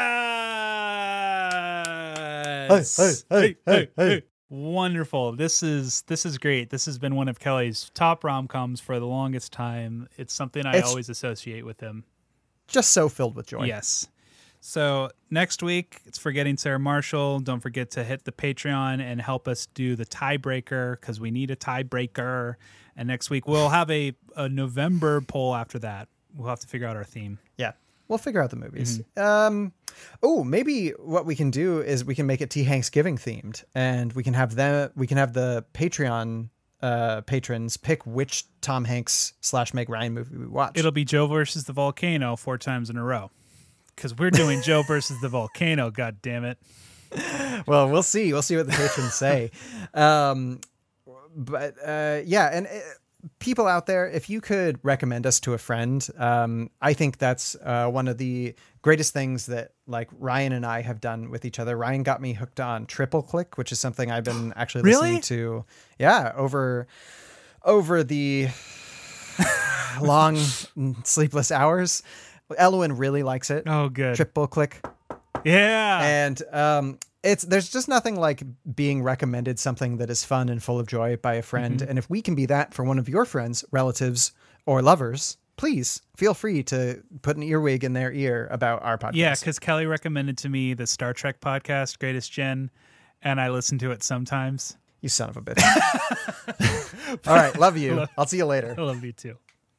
Yes! Marshall. Hey, hey, hey, hey, hey. Wonderful. This is this is great. This has been one of Kelly's top rom-coms for the longest time. It's something I It's- always associate with him. Just so filled with joy. Yes. So next week, it's Forgetting Sarah Marshall. Don't forget to hit the Patreon and help us do the tiebreaker, because we need a tiebreaker. And next week, we'll have a, a November poll after that. We'll have to figure out our theme. Yeah. We'll figure out the movies. Um, oh, maybe what we can do is we can make it T Hanksgiving themed, and we can have them. We can have the Patreon uh, patrons pick which Tom Hanks slash Meg Ryan movie we watch. It'll be Joe versus the volcano four times in a row, because we're doing Joe versus the volcano. God damn it! Well, we'll see. We'll see what the patrons say. Um, but uh, yeah, and uh, people out there, if you could recommend us to a friend, um, I think that's uh, one of the greatest things that like Ryan and I have done with each other. Ryan got me hooked on Triple Click, which is something I've been actually Really? listening to. Yeah, over over the long sleepless hours. Elwin really likes it. Oh, good. Triple Click. Yeah. And um, it's there's just nothing like being recommended something that is fun and full of joy by a friend. Mhm. And if we can be that for one of your friends, relatives, or lovers, please feel free to put an earwig in their ear about our podcast. Yeah, because Kelly recommended to me the Star Trek podcast, Greatest Gen, and I listen to it sometimes. You son of a bitch. All right, love you. Love- I'll see you later. I love you too.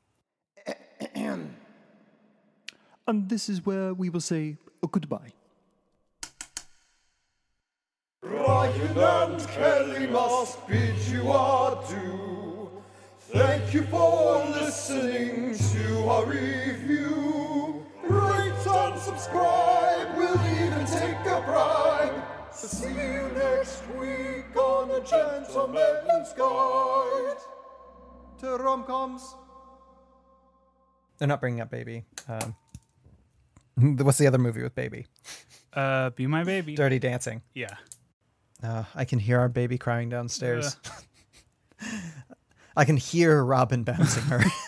And this is where we will say goodbye. Ryan and Kelly must bid you adieu. Thank you for listening to our review. Rate and subscribe, we'll even take a bribe. See you next week on A Gentleman's Guide to Rom-Coms. They're not bringing up Baby. Um, what's the other movie with Baby? Uh, Be My Baby. Dirty Dancing. Yeah. Uh, I can hear our baby crying downstairs. I can hear Robin bouncing her.